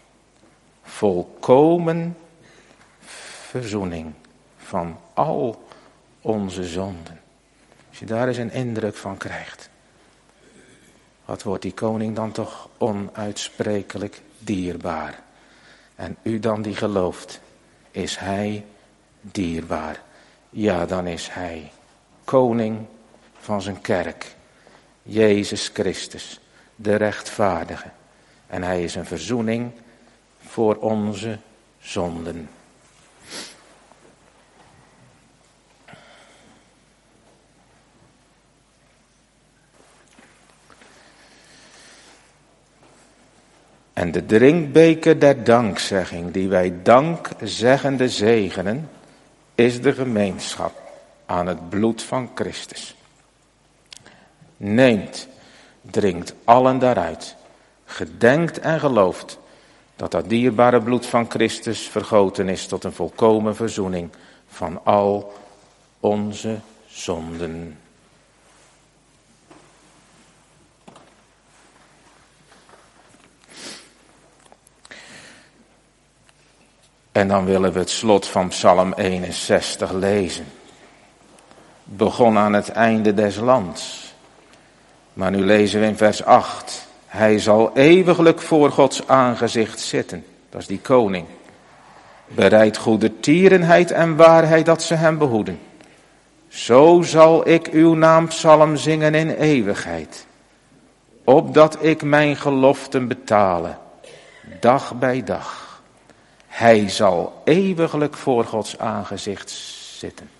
Volkomen verzoening van al onze zonden. Als je daar eens een indruk van krijgt. Wat wordt die koning dan toch onuitsprekelijk dierbaar. En u dan die gelooft, is hij dierbaar. Ja, dan is hij koning van zijn kerk. Jezus Christus, de rechtvaardige. En hij is een verzoening voor onze zonden. En de drinkbeker der dankzegging, die wij dankzeggende zegenen, is de gemeenschap aan het bloed van Christus. Neemt, drinkt allen daaruit, gedenkt en gelooft dat dat dierbare bloed van Christus vergoten is tot een volkomen verzoening van al onze zonden. En dan willen we het slot van Psalm eenenzestig lezen. Begon aan het einde des lands. Maar nu lezen we in vers acht. Hij zal eeuwiglijk voor Gods aangezicht zitten. Dat is die koning. Bereid goedertierenheid en waarheid dat ze hem behoeden. Zo zal ik uw naam zingen in eeuwigheid. Opdat ik mijn geloften betale. Dag bij dag. Hij zal eeuwiglijk voor Gods aangezicht zitten.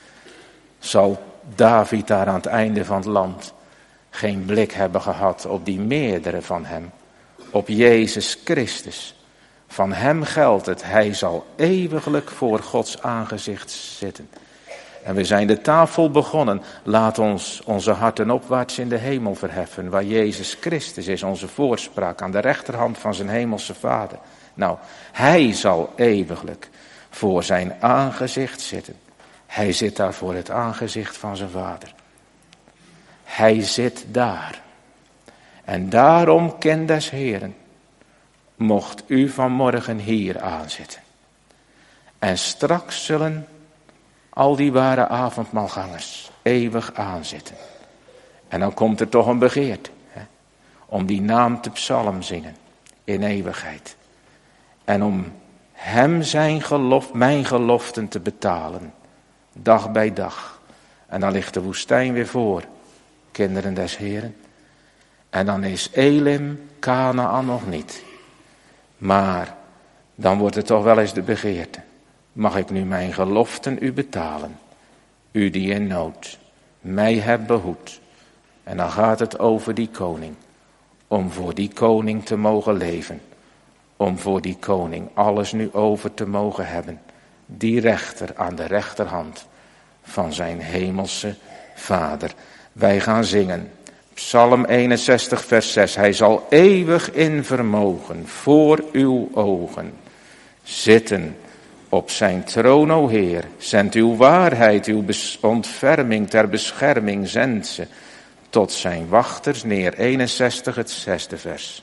Zal David daar aan het einde van het land geen blik hebben gehad op die meerdere van hem. Op Jezus Christus. Van hem geldt het, hij zal eeuwiglijk voor Gods aangezicht zitten. En we zijn de tafel begonnen. Laat ons onze harten opwaarts in de hemel verheffen. Waar Jezus Christus is, onze voorspraak aan de rechterhand van zijn hemelse Vader. Nou, hij zal eeuwiglijk voor zijn aangezicht zitten. Hij zit daar voor het aangezicht van zijn Vader. Hij zit daar. En daarom, kind des Heren, mocht u vanmorgen hier aanzitten. En straks zullen al die ware avondmaalgangers eeuwig aanzitten. En dan komt er toch een begeerte, hè, om die naam te psalm zingen in eeuwigheid. En om hem zijn gelof, mijn geloften te betalen, dag bij dag. En dan ligt de woestijn weer voor, kinderen des Heren. En dan is Elim, Kanaan nog niet. Maar dan wordt het toch wel eens de begeerte. Mag ik nu mijn geloften u betalen? U die in nood mij hebt behoed. En dan gaat het over die koning. Om voor die koning te mogen leven. Om voor die koning alles nu over te mogen hebben. Die rechter aan de rechterhand van zijn hemelse Vader. Wij gaan zingen. Psalm eenenzestig vers zes. Hij zal eeuwig in vermogen voor uw ogen zitten op zijn troon, o Heer. Zend uw waarheid, uw ontferming ter bescherming, zend ze tot zijn wachters neer. eenenzestig het zesde vers.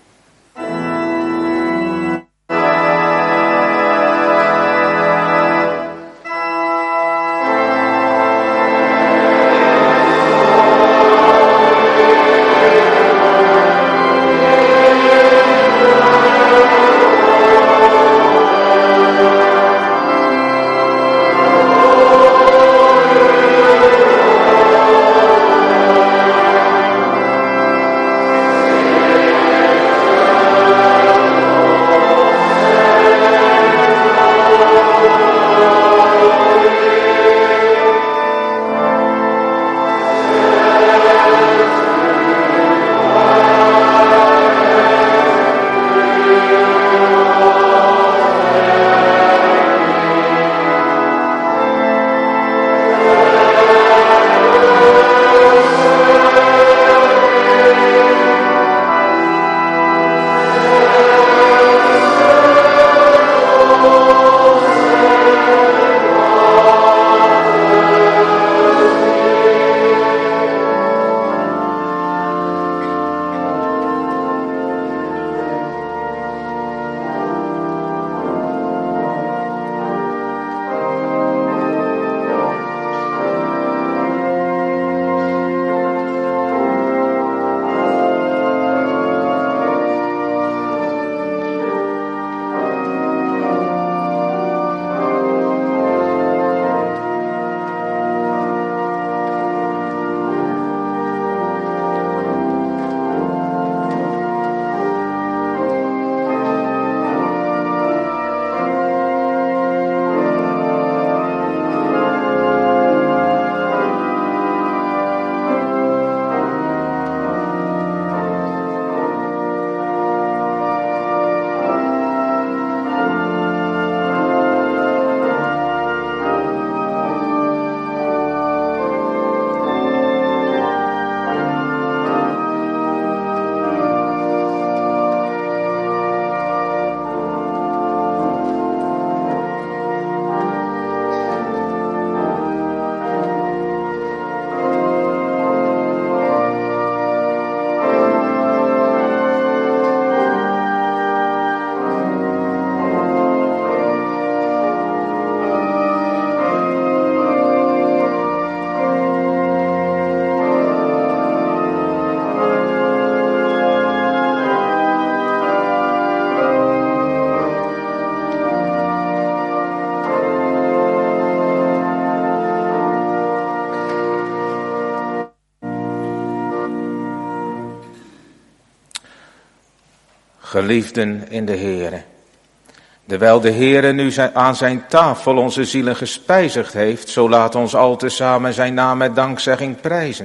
Geliefden in de Heere, terwijl de Heere nu aan zijn tafel onze zielen gespijzigd heeft, zo laat ons al tezamen zijn naam met dankzegging prijzen.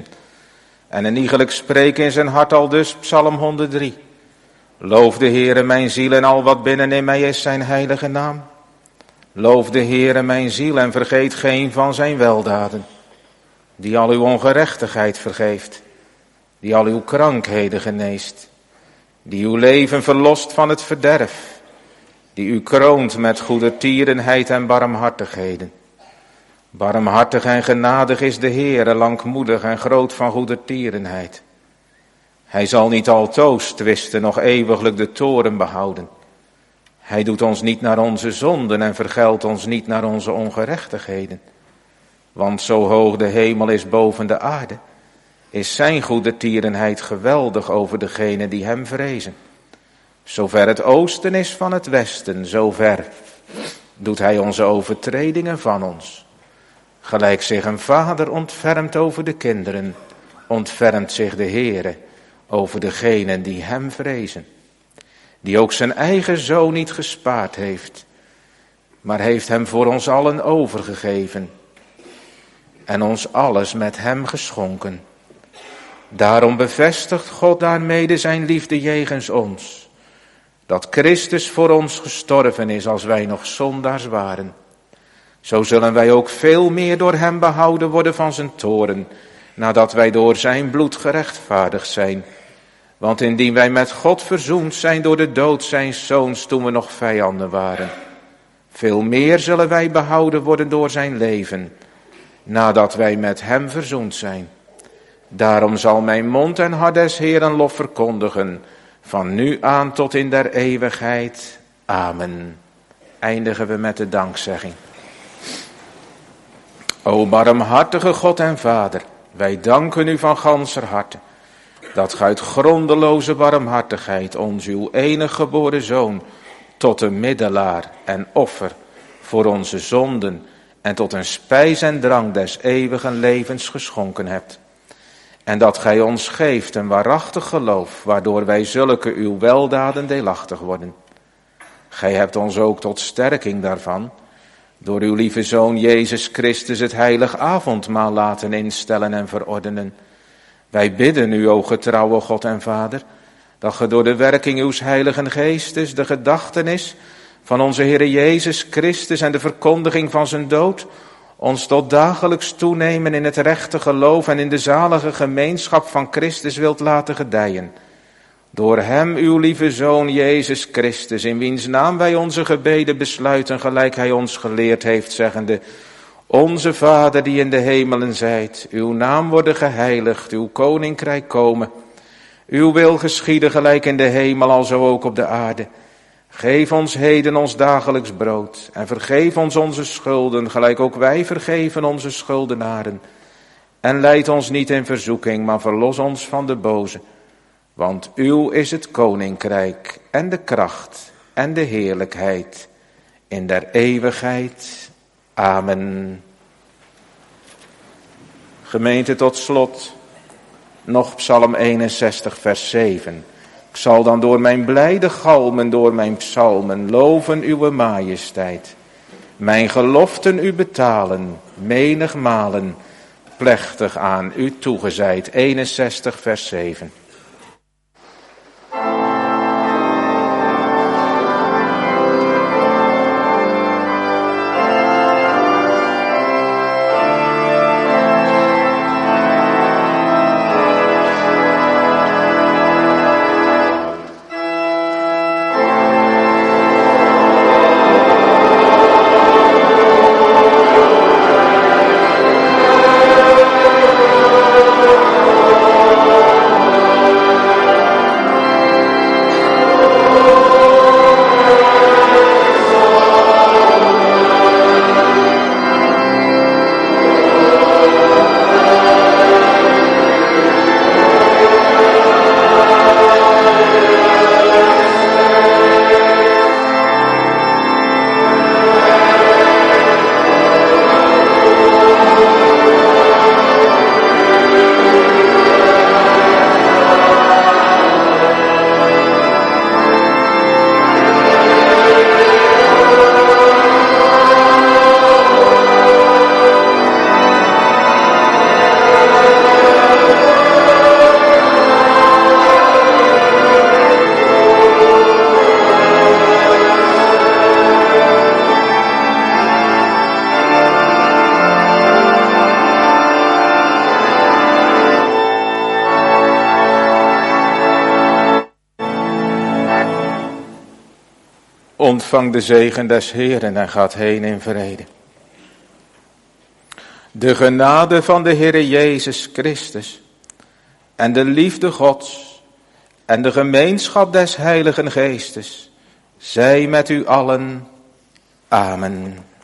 En een iegelijk spreken in zijn hart al dus, Psalm honderddrie. Loof de Heere mijn ziel en al wat binnenin mij is zijn heilige naam. Loof de Heere mijn ziel en vergeet geen van zijn weldaden. Die al uw ongerechtigheid vergeeft, die al uw krankheden geneest. Die uw leven verlost van het verderf, die u kroont met goedertierenheid en barmhartigheden. Barmhartig en genadig is de Heere, langmoedig en groot van goedertierenheid. Hij zal niet altoos twisten, nog eeuwiglijk de toorn behouden. Hij doet ons niet naar onze zonden en vergeldt ons niet naar onze ongerechtigheden. Want zo hoog de hemel is boven de aarde, is zijn goedertierenheid geweldig over degenen die hem vrezen. Zover het oosten is van het westen, zover doet hij onze overtredingen van ons. Gelijk zich een vader ontfermt over de kinderen, ontfermt zich de Heere over degenen die hem vrezen. Die ook zijn eigen zoon niet gespaard heeft, maar heeft hem voor ons allen overgegeven en ons alles met hem geschonken. Daarom bevestigt God daarmede zijn liefde jegens ons, dat Christus voor ons gestorven is als wij nog zondaars waren. Zo zullen wij ook veel meer door hem behouden worden van zijn toorn, nadat wij door zijn bloed gerechtvaardigd zijn. Want indien wij met God verzoend zijn door de dood zijns zoons toen we nog vijanden waren, veel meer zullen wij behouden worden door zijn leven, nadat wij met hem verzoend zijn. Daarom zal mijn mond en hart des Heeren lof verkondigen, van nu aan tot in der eeuwigheid. Amen. Eindigen we met de dankzegging. O barmhartige God en Vader, wij danken u van ganser harte, dat gij uit grondeloze barmhartigheid ons uw enig geboren Zoon tot een middelaar en offer voor onze zonden en tot een spijs en drank des eeuwigen levens geschonken hebt. En dat gij ons geeft een waarachtig geloof, waardoor wij zulke uw weldaden deelachtig worden. Gij hebt ons ook tot sterking daarvan, door uw lieve Zoon Jezus Christus het heilig avondmaal laten instellen en verordenen. Wij bidden u, o getrouwe God en Vader, dat ge door de werking uws heiligen geestes de gedachtenis van onze Heere Jezus Christus en de verkondiging van zijn dood ons tot dagelijks toenemen in het rechte geloof en in de zalige gemeenschap van Christus wilt laten gedijen. Door hem, uw lieve Zoon Jezus Christus, in wiens naam wij onze gebeden besluiten, gelijk hij ons geleerd heeft, zeggende: Onze Vader die in de hemelen zijt, uw naam worden geheiligd, uw koninkrijk komen. Uw wil geschieden gelijk in de hemel, alzo ook op de aarde. Geef ons heden ons dagelijks brood en vergeef ons onze schulden, gelijk ook wij vergeven onze schuldenaren. En leid ons niet in verzoeking, maar verlos ons van de boze. Want uw is het koninkrijk en de kracht en de heerlijkheid in der eeuwigheid. Amen. Gemeente, tot slot nog Psalm eenenzestig vers zeven. Ik zal dan door mijn blijde galmen, door mijn psalmen, loven uw majesteit. Mijn geloften u betalen, menigmalen, plechtig aan u toegezeid. eenenzestig vers zeven. Ontvang de zegen des Heeren en gaat heen in vrede. De genade van de Heere Jezus Christus en de liefde Gods en de gemeenschap des Heiligen Geestes zij met u allen. Amen.